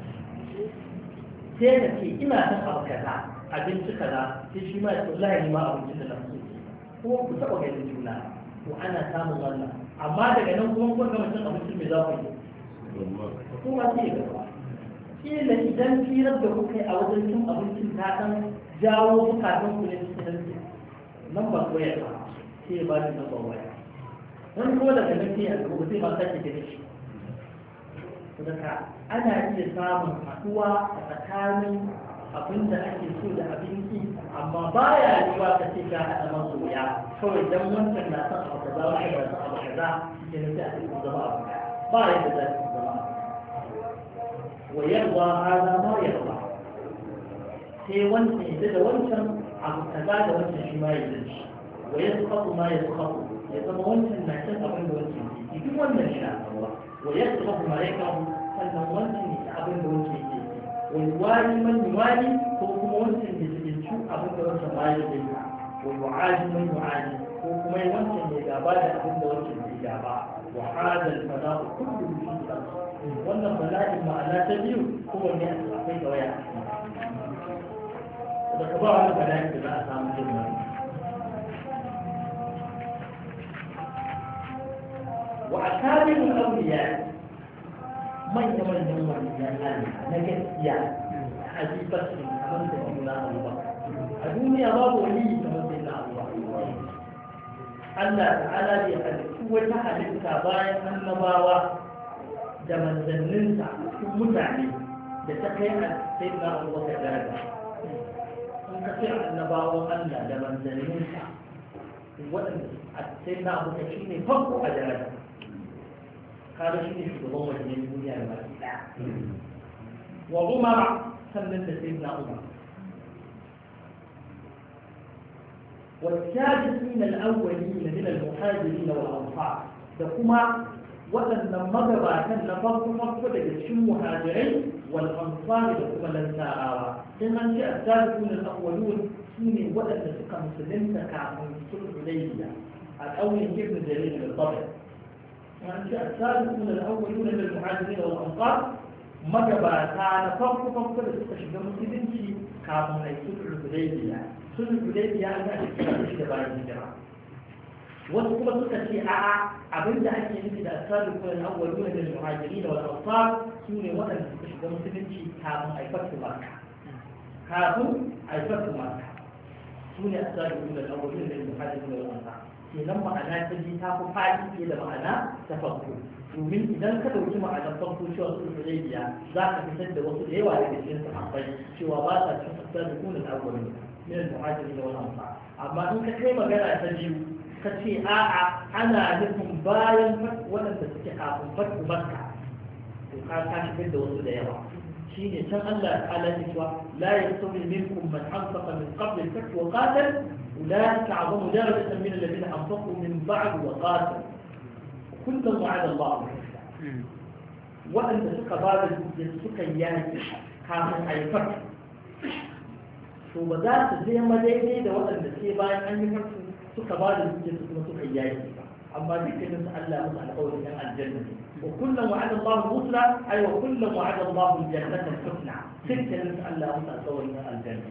sai ka ce ina son abu kaza abinci kaza sai shi ma ya ce wallahi ma abincin da na so ko ku taɓa ganin juna to ana samun wannan amma daga nan kuma kun gama cin abincin mai za ku yi kuma sai ya gaba kila idan firar da kuka yi a wajen cin abincin ta kan jawo bukatun ku ne cikin hanci nan ba waya ba sai ya ba ni nan ba waya wani kuma daga nan sai a gaba sai ma sake gani shi daga ana iya samun haɗuwa a tsakanin abin da ake so da abinci amma baya yiwa ka ce ka haɗa masu wuya kawai dan wancan na son abu kaza wani na son abu kaza shi ne sai a cikin zama abu ba yadda za su zama abu ويرضى هذا ما يرضى sai wancan yadda da wancan abu kaza da wancan shi ma yadda shi wa ya tsakafu ma ya tsakafu ya zama wancan na cin abin da wancan ke duk wannan shi na tsawa wa ya tsakafu ma ya kafu sannan wancan ne ta abin da wancan ke wa yuwali man yuwali ko kuma wancan da cikin cu abin da wancan ma ya zai wa yu'adi man yu'adi ko kuma wancan ne gaba da abin da wancan ke gaba wa hadal fana'u kullu fi sabr wannan bala'in ma'ana ta biyu kowanne a akwai da waya da ka ba wani bala'in da za a samu jin wani wa a tabirin auliya manya manyan waliyan Allah na gaskiya a jibatin kamar da juna abuwa a duniya babu wani kamar da na abuwa Allah ta'ala bai halittu wata halitta bayan annabawa da manzanninsa cikin mutane da ta kai a sai na abubakar daraja sun ka sai annabawan Allah da manzanninsa waɗanda a sai na abubakar shi ne farko a daraja kada shi ne shugaban wajen duniya da baki ɗaya wa umar sannan da sai na umar والسادسين الأولين من المهاجرين والأنصار da kuma waɗannan magabatan na farko farko daga cikin muhajirai wal ansar da kuma lansarawa in an ce as-sabiqun al-awwalun sune waɗanda suka musulunta kafin sulhu hudaybiya a ƙauyen ibn jarir al-tabari an ce as-sabiqun al-awwalun min al-muhajirin wal ansar magabata na farko farko da suka shiga musulunci kafin a yi sulhu hudaybiya sulhu hudaybiya an ga shi da bayan hijira wasu kuma suka ce a'a abinda ake nufi da asabi ko na awwalu ne da muhajiri da wal ansar su ne waɗanda suka shiga musulunci kafin a fatu makka kafin a fatu makka su ne asabi ko da awwalu ne da muhajiri da wal ansar kenan ma'ana ta ji ta fi fadi ke da ma'ana ta farko domin idan ka ɗauki ma'anar farko cewa su da biya za ka fitar da wasu da yawa daga cikin sahabbai cewa ba sa cikin asabi ko da awwalu ne da muhajiri da wal ansar amma in ka kai magana ta biyu ka ce a'a ana nufin bayan waɗanda suke kafin fatu makka to ka ka shigar da wasu da yawa shi ne can Allah ta'ala ya cewa la yastawi minkum man anfaqa min qabl al-fath wa qatal ulaika a'zamu darajatan min alladhina anfaqu min ba'd wa qatal kullum wa'ada Allah waɗanda suka ba da dukiyar suka yaki kafin a yi fatu to ba za su je daidai da waɗanda sai bayan an yi fatu suka ba da dukiyar su kuma suka yaki ba amma dukkanin su Allah musu alƙawarin ɗan aljanna ne wa kullum wa'ada Allah musla ay wa kullum wa'ada Allah jannatan husna dukkanin su Allah musu alƙawarin ɗan aljanna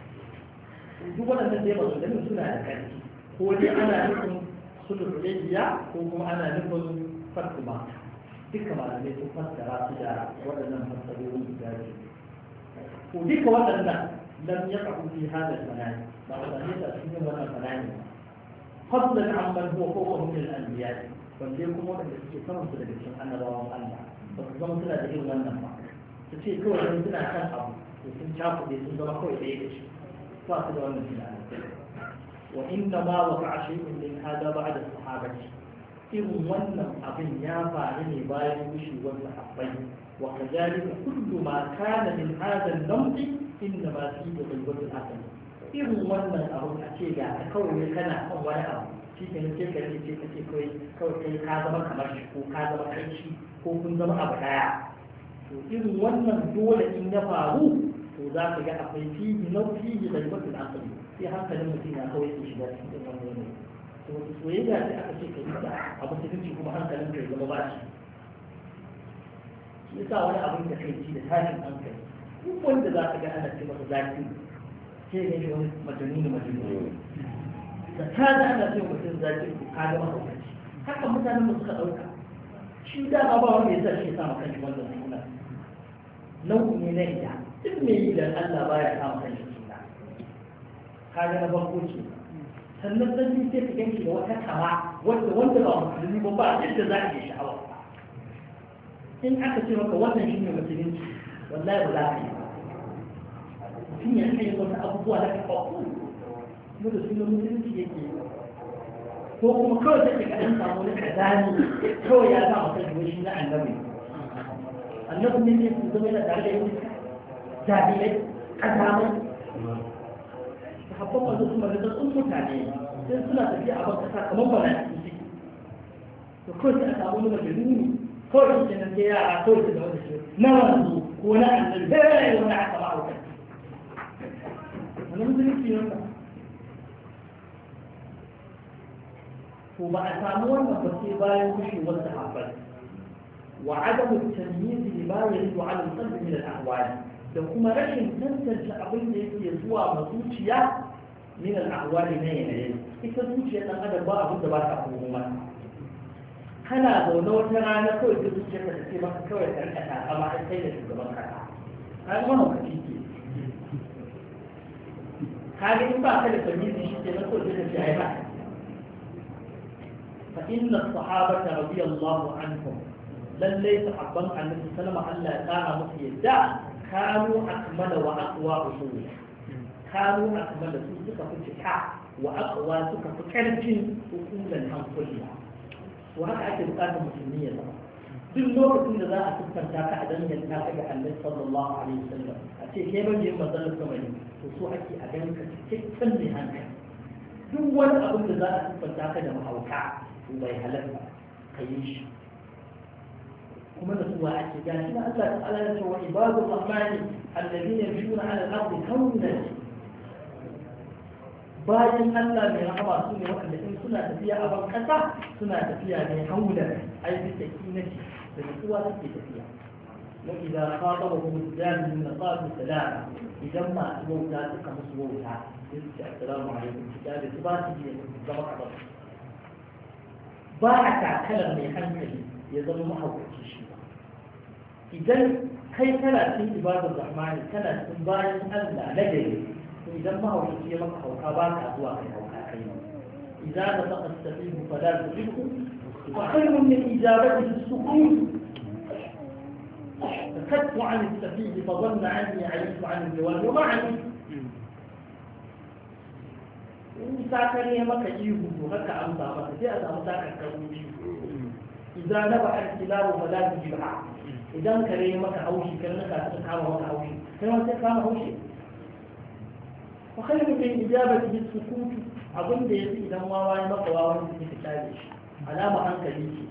duk waɗanda sai ba su ganin suna da ƙarfi ko dai ana nufin sulhu hudaybiya ko kuma ana nufin fatu makka duka malamai sun fassara su da waɗannan fassarori guda biyu ko duka waɗannan lam yaqa'u fi hadha al-manani ba a same ta cikin wannan manani فضلا عمن هو فوق من الانبياء wanda kuma wanda suke saman su daga cikin annabawan Allah ba su zama suna da irin wannan ba su ce kawai don suna kan abu to sun cakuɗe sun zama kawai ɗaya da shi ba su da wannan tunanin wa inna ma wa ka shay'un min hada ba'da sahabati irin wannan abin ya faru ne bayan gushewar sahabbai wa kadhalika kullu ma kana min hada an-namti inna ma fi ghaybatil aql irin wannan abu a ce ga kawai kana kan wani abu shi ke nake ka ce ka ce kawai kawai kai ka zama kamar shi ko ka zama kai shi ko kun zama abu daya to irin wannan dole in ya faru to za ka ga akwai fihi na fihi da yabatu asali sai hankalin mutum ya kawai ke shiga cikin wannan ne to soyayya sai aka ce ka yi ta abu cikin kuma hankalin ka ya zama ba shi shi yasa wani abin da kai ci da tashin hankali duk wanda za ka ga ana ce masa zaki sai ne shi wani majanuni majanuni da ta da ana ce mutum zaki ko ka ga mahaukaci haka mutanen mu suka ɗauka shi da ba wanda ya sa shi ya sa maka shi wannan suna nau'i ne na ida duk mai yi da Allah baya sa maka shi suna ka ga na farko ce sannan dan ni sai ka ganki da wata kama wanda wanda ba musulmi ba ba yadda za ka yi sha'awa in aka ce maka wannan shi ne musulunci wallahi ba za ka yi mutum ya kai wata abubuwa na kafafu kuma da sunan musulunci yake ko kuma kawai take ka an samu wani kazani kawai ya sa maka shi shi na annabi annabi ne ne su zama da tare da yin jahilai kazamai sahabban manzo su magana sun mutane sai suna tafiya a ban kasa kamar ba na cikin to kawai sai a samu wani majaluni kawai shi nan sai yara kawai su da wani shi na wanzu ko na annabi bai wani aka ma'aukata wani musulunci yanka to ba a samu wannan ba sai bayan kushewar sahabbai wa adamu tamyiz lima yaridu ala al-qalb min al-ahwal da kuma rashin tantance abin da yake zuwa ma zuciya min al-ahwal na yanayi ita zuciya dan adam ba abin da ba ta kuma kana zaune wata rana kawai da zuciya ka ce maka kawai ka rika ta amma kai da shugaban kasa ai wannan ka ce kaga in ba ka da tamyizi shi ke na kawai da shi ai ba فإن الصحابة رضي الله عنهم لن ليس حبا عن النبي صلى الله عليه وسلم كان مخيدا كانوا أكمل وأقوى أصولا كانوا أكمل سوسك في الشكاء وأقوى سوسك في كرجين أصولا عن كلها وهذا أكيد كان مسلمية duk lokacin da za a fuskanta ka a danganta ka ga Annabi sallallahu alaihi wasallam a ce kai ban yin matsalar sama ne to so ake a ganin ka cikakken ne hankali duk wani abin da za a fuskanta ka da mahauka bai halatta ka yi shi kuma da suwa ake gashi na Allah ta'ala ya ce wa ibadur rahmani alladhina yamshuna 'ala al-ardi hawnan bayan Allah mai rahama su ne waɗanda in suna tafiya a ban kasa suna tafiya ne hawlan ai bi sakinati da nutsuwa suke tafiya wa idza khatabahum al-jahilun qalu salama idan ma wauta suka musu wauta sai su ce assalamu alaikum kitabi su ba su ji zama kabar ba a takalar mai hankali ya zama mahaukaci shi ba idan kai kana cikin ibadar rahmani kana cikin bayan Allah na gari to idan mahaukaci ya maka hauka ba ka zuwa kai hauka kai idan da saka tafihu fala tusibu wa khayrun min ijabati as-sukun فكدت عن السفيه فظن عني عيت عن الجواب وما عني in sakar ya maka ihu to haka amsa maka sai a samu sakar karuci idan na ba al-kilabu fa la tujibha idan kare ya maka haushi kan naka ta kama maka haushi kai ma sai kama haushi fa khairu min ijabati bis-sukut abin da yake idan wawa ya maka wawa ne kike tare shi alama hankali ce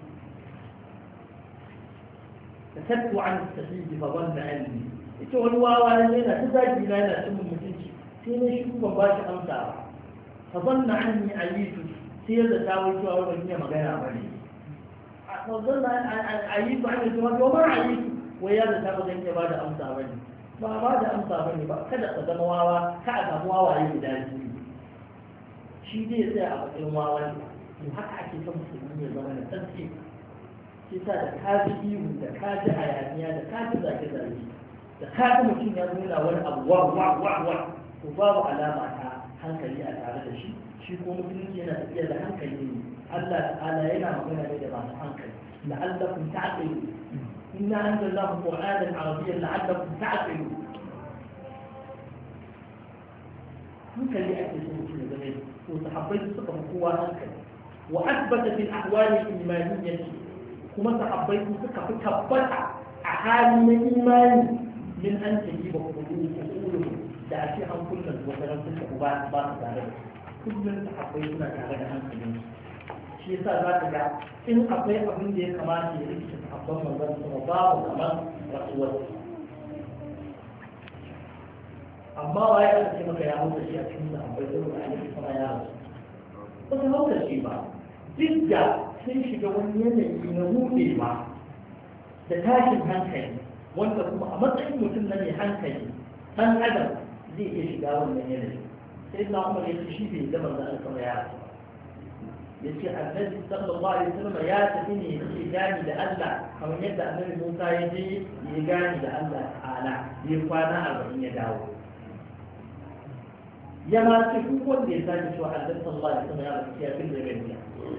takattu an as-sabil fa dhanna anni ita wani wawa ne yana ta zagi na yana cin mutunci sai ne shi ban ba shi amsa ba فظن عني عييت سيادة تاوي شو هي مغانا بني فظن عييت عن الجواب وما عييت ويادة تاوي ذنك بعد أمسى بني ما بعد أمسى بني كذا قدم واوا كذا واوا يبدأ شيء دي ساعة المواوا وحكى عكي خمس سنين زمان التنسيق كذا كاجي ودا كاجي عيانيا دا كاجي ذا كذا da kaji mutum ya nuna wani abu wa wa wa wa to babu alama ta hankali a tare da shi shi ko musulunci yana tafiya da hankali ne Allah ta'ala yana magana ne da masu hankali la'allakum ta'qilu inna anzalnahu qur'anan arabiyyan la'allakum ta'qilu hankali ake so mutum ya zama to sahabbai suka fi kowa hankali wa asbata fil ahwali al-imaniyyah kuma sahabbai suka fi tabbata a hali na imani min an tajiba qulubuhum da ake an kullum wajen suka ba ba su tare da kullum da akwai suna tare da hankalin shi yasa za ka ga in akwai abin da ya kamata ya rikita sahabban manzon sama babu kamar rasuwar amma waye aka ce maka ya hauka shi a cikin sahabbai saboda a yake sama ya rasu ba su hauka shi ba duk da sun shiga wani yanayi na hudewa da tashin hankali wanda kuma a matsayin mutum na mai hankali ɗan adam zai iya shiga wannan yanayi sai na umar ya ce shi bai zama da alƙawar ya rasu ya ce annabi sallallahu alaihi wasallam ya tafi ne ya gani da Allah kamar yadda annabi Musa ya je ya gani da Allah ta'ala ya kwana arba'in ya dawo ya ma ce duk wanda ya sake cewa annabi sallallahu alaihi wasallam ya rasu ya fi da gaskiya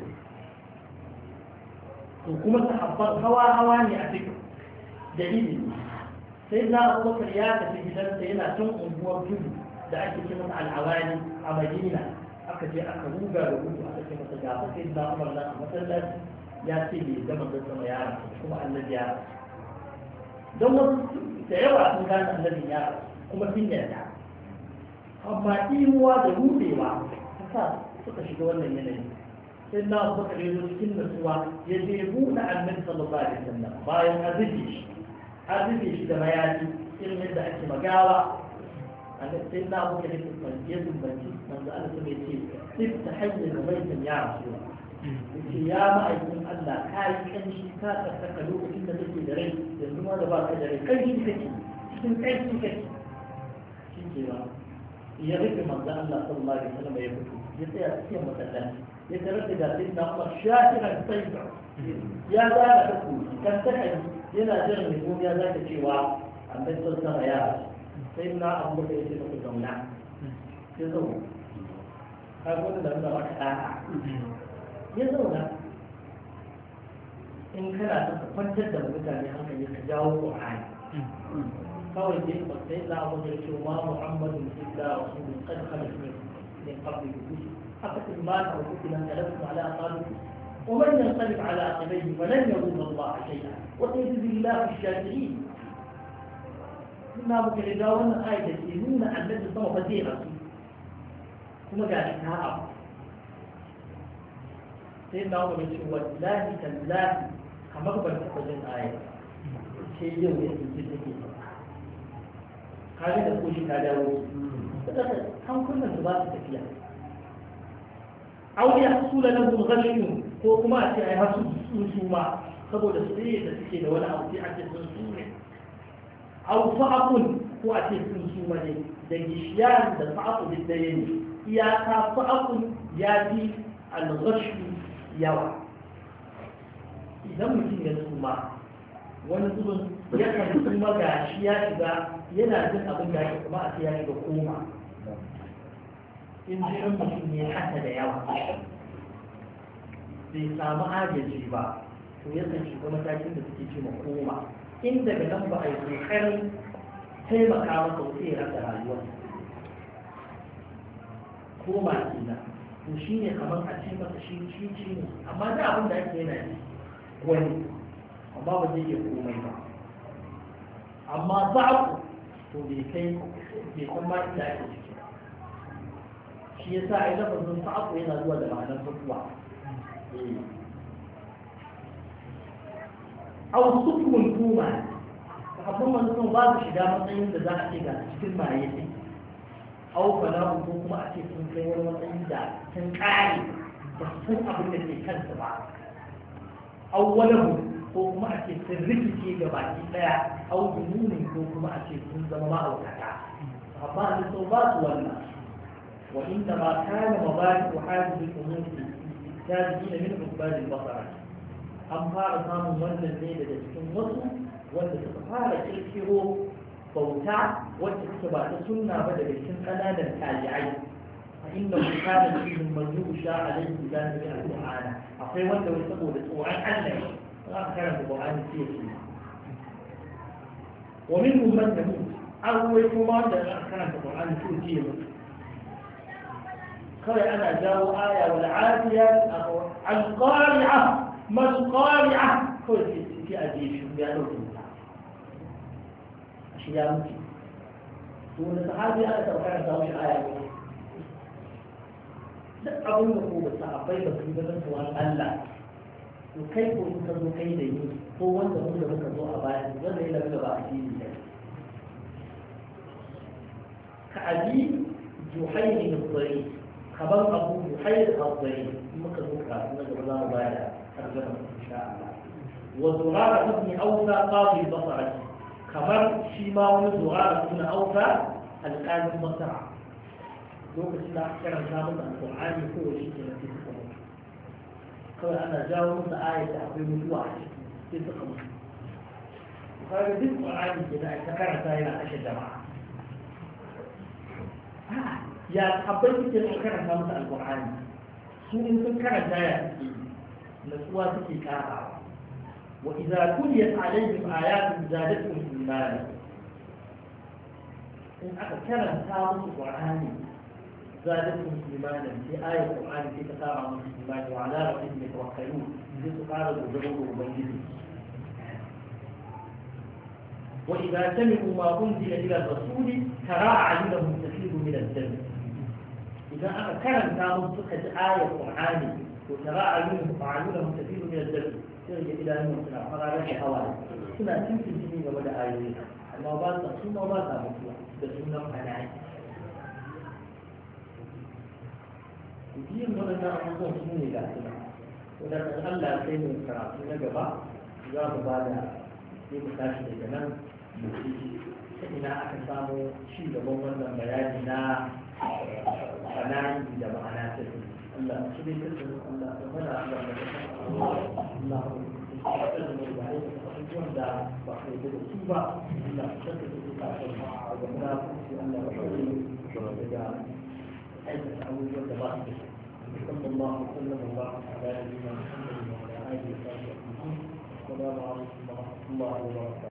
to kuma sahabban hawa hawa ne a cikin da ilimi sai na abubakar ya tafi gidansa yana can unguwar tudu da ake ce masa al'awani a madina aka je aka ruga da gudu aka ce masa gaba sai na umar na a masallaci ya ce bai zama da sama yara kuma annabi ya rasu don wasu da yawa sun gane annabi ya rasu kuma sun yarda amma imuwa da rudewa ta sa suka shiga wannan yanayi sai na abubakar ya zo cikin nasuwa ya je buɗe annabi sallallahu alaihi wasallam bayan an rufe shi an rufe shi da mayafi irin yadda ake magawa a sai na abu da nake kwanci ya zumbanci manzo Allah sai ya ce sif ta hanyar da baitin ya rasu yace ya ma'aikin Allah ka yi kanshi ka tsaka lokacin da kake da rai yanzu ma da baka da rai kanshi kake cikin kanshi kake shi ke ba ya rufe manzo Allah sallallahu alaihi wasallam ya fito ya tsaya cikin masallaci ya tarar da sai na Umar shafiran sayfa ya zara ta ku kan ta yana jiran mai gobe ya zaka cewa annabi sallallahu alaihi wasallam sai na abu da yake da zauna ya zauna ka gwada da wanda baka ɗaka ya zauna in kana son ka kwantar da mutane hankali ka jawo Qur'ani kawai dai ba sai na abu da yake ma Muhammadun illa rasulun qad khalat min qablihi rusul أقسم ما توقف لن تلفت على أقابله ومن ينقلب على عقبيه فلن يضر الله شيئا وسيجزي الله الشاكرين مما بك لجاونا آية يقولون أن الذي صار فزيرا كما قال إنها سيدنا عمر يقول والله تالله كما قبل تقول الآية sai yau ya tsinci take kare da koshi ta dawo saboda hankulan su ba su tafiya aure ya sula na bulgashin ko kuma a ce a yi hasu sun su ma saboda su ne da suke da wani abu sai a ce sun su ne au fa'akun ko a ce sun su ma ne da gishiyar da fa'aku duk da ne iyaka fa'akun ya fi algashu yawa idan mutum ya suma wani zubin ya kan suma ga shi ya shiga yana jin abin da ake kuma a ce ya shiga koma in ji in mutum ne haka da yawa bai samu agaji ba to ya san shiga matakin da suke ce ma koma in daga nan ba a yi kokarin taimaka masa sai ya rasa rayuwa koma kenan to shi ne kamar a ce masa shi shi ne amma da abin da ake yana yi wani amma ba zai iya komai ba amma ba'u to bai kai bai san ma inda ake ciki shi ya sa a yi lafazin sa'aku yana zuwa da ma'anar mutuwa au sukun kuma sahabban manzon ba su shiga matsayin da za a ce ga cikin maye ne au fala ko kuma a ce sun kai wani matsayin da sun kare ba su san abin da ke kansu ba au walahu ko kuma a ce sun rikice ga baki daya au jununin ko kuma a ce sun zama ma'aukata amma da sau ba su wannan wa inda ma kana mabadi ko hadisi umuri ta ji da min ubadin basara an fara samun wannan ne daga cikin wasu wanda suka fara kirkiro bauta wacce suke ba ta sunna ba daga cikin ƙananan tabi'ai fa inna kana fihim man yusha alayhi dan bi al-qur'ana akwai wanda wai saboda tsoron Allah za ka karanta Qur'ani sai ya ce wa minhum man yamut an wai kuma da aka karanta Qur'ani sai ya mutu kawai ana jawo aya wal adiyat al-qari'ah mal qari'ah kawai sai a je shi ya dauke ya mutu to wani sahabi ana saukar da wani aya ne duk abin da ko ba sahabbai ba su ganin tuwan Allah to kai ko in ka zo kai da yi ko wanda mu da muka zo a baya wanda ya lafiya ba a fili ne ka abi juhaini da tsari kaban abu juhaini da tsari muka zo kafin na gaba za mu bada tarjama insha Allah wa zurara ibn awsa qadi basra kamar shi ma wani zuwa da suna auka alƙalin masara lokacin da aka karanta musu alƙur'ani ko shi ke nan sai suka mutu kawai ana jawo musu ayat da akwai mutuwa a ciki sai suka mutu kawai duk ƙur'ani ke da aka karanta yana kashe jama'a ya tabbai suke da karanta musu alƙur'ani su in sun karanta ya suke natsuwa suke ƙarawa وإذا تليت عليهم آيات زادتهم إيمانا إن أكثر تامس القرآن زادتهم إيمانا في آية القرآن في تقارع من الإيمان وعلى ربهم يتوكلون في تقارع وجوه وبينهم وإذا سمعوا ما أنزل إلى الرسول ترى أعينهم تفيض من الدم إذا أكثر تامس آية القرآن وترى أعينهم تفيض من الدم sai ya idanun suna fara da hawaye suna cikin jini game da ayoyi amma ba sa su ma ba sa mutuwa da sunan fana'i biyan waɗannan abubuwan su ne ga suna wadanda Allah sai mu karatu na gaba za mu ba da sai mu tashi daga nan mu ci ta ina aka samu ci gaban wannan bayani na fana'i da ma'ana ta Allah shi ne ta Allah da mana Allah da ta Allah wanda ba a yi da su ba Allah ta ta ta ta ta ga muna kuma Allah ya shirye daga aikata abubuwan da ba su da shi sallallahu alaihi wa sallam wa baraka ala nabiyyina Muhammadin wa ala alihi wa sahbihi wa sallam. Assalamu alaikum wa rahmatullahi wa barakatuh.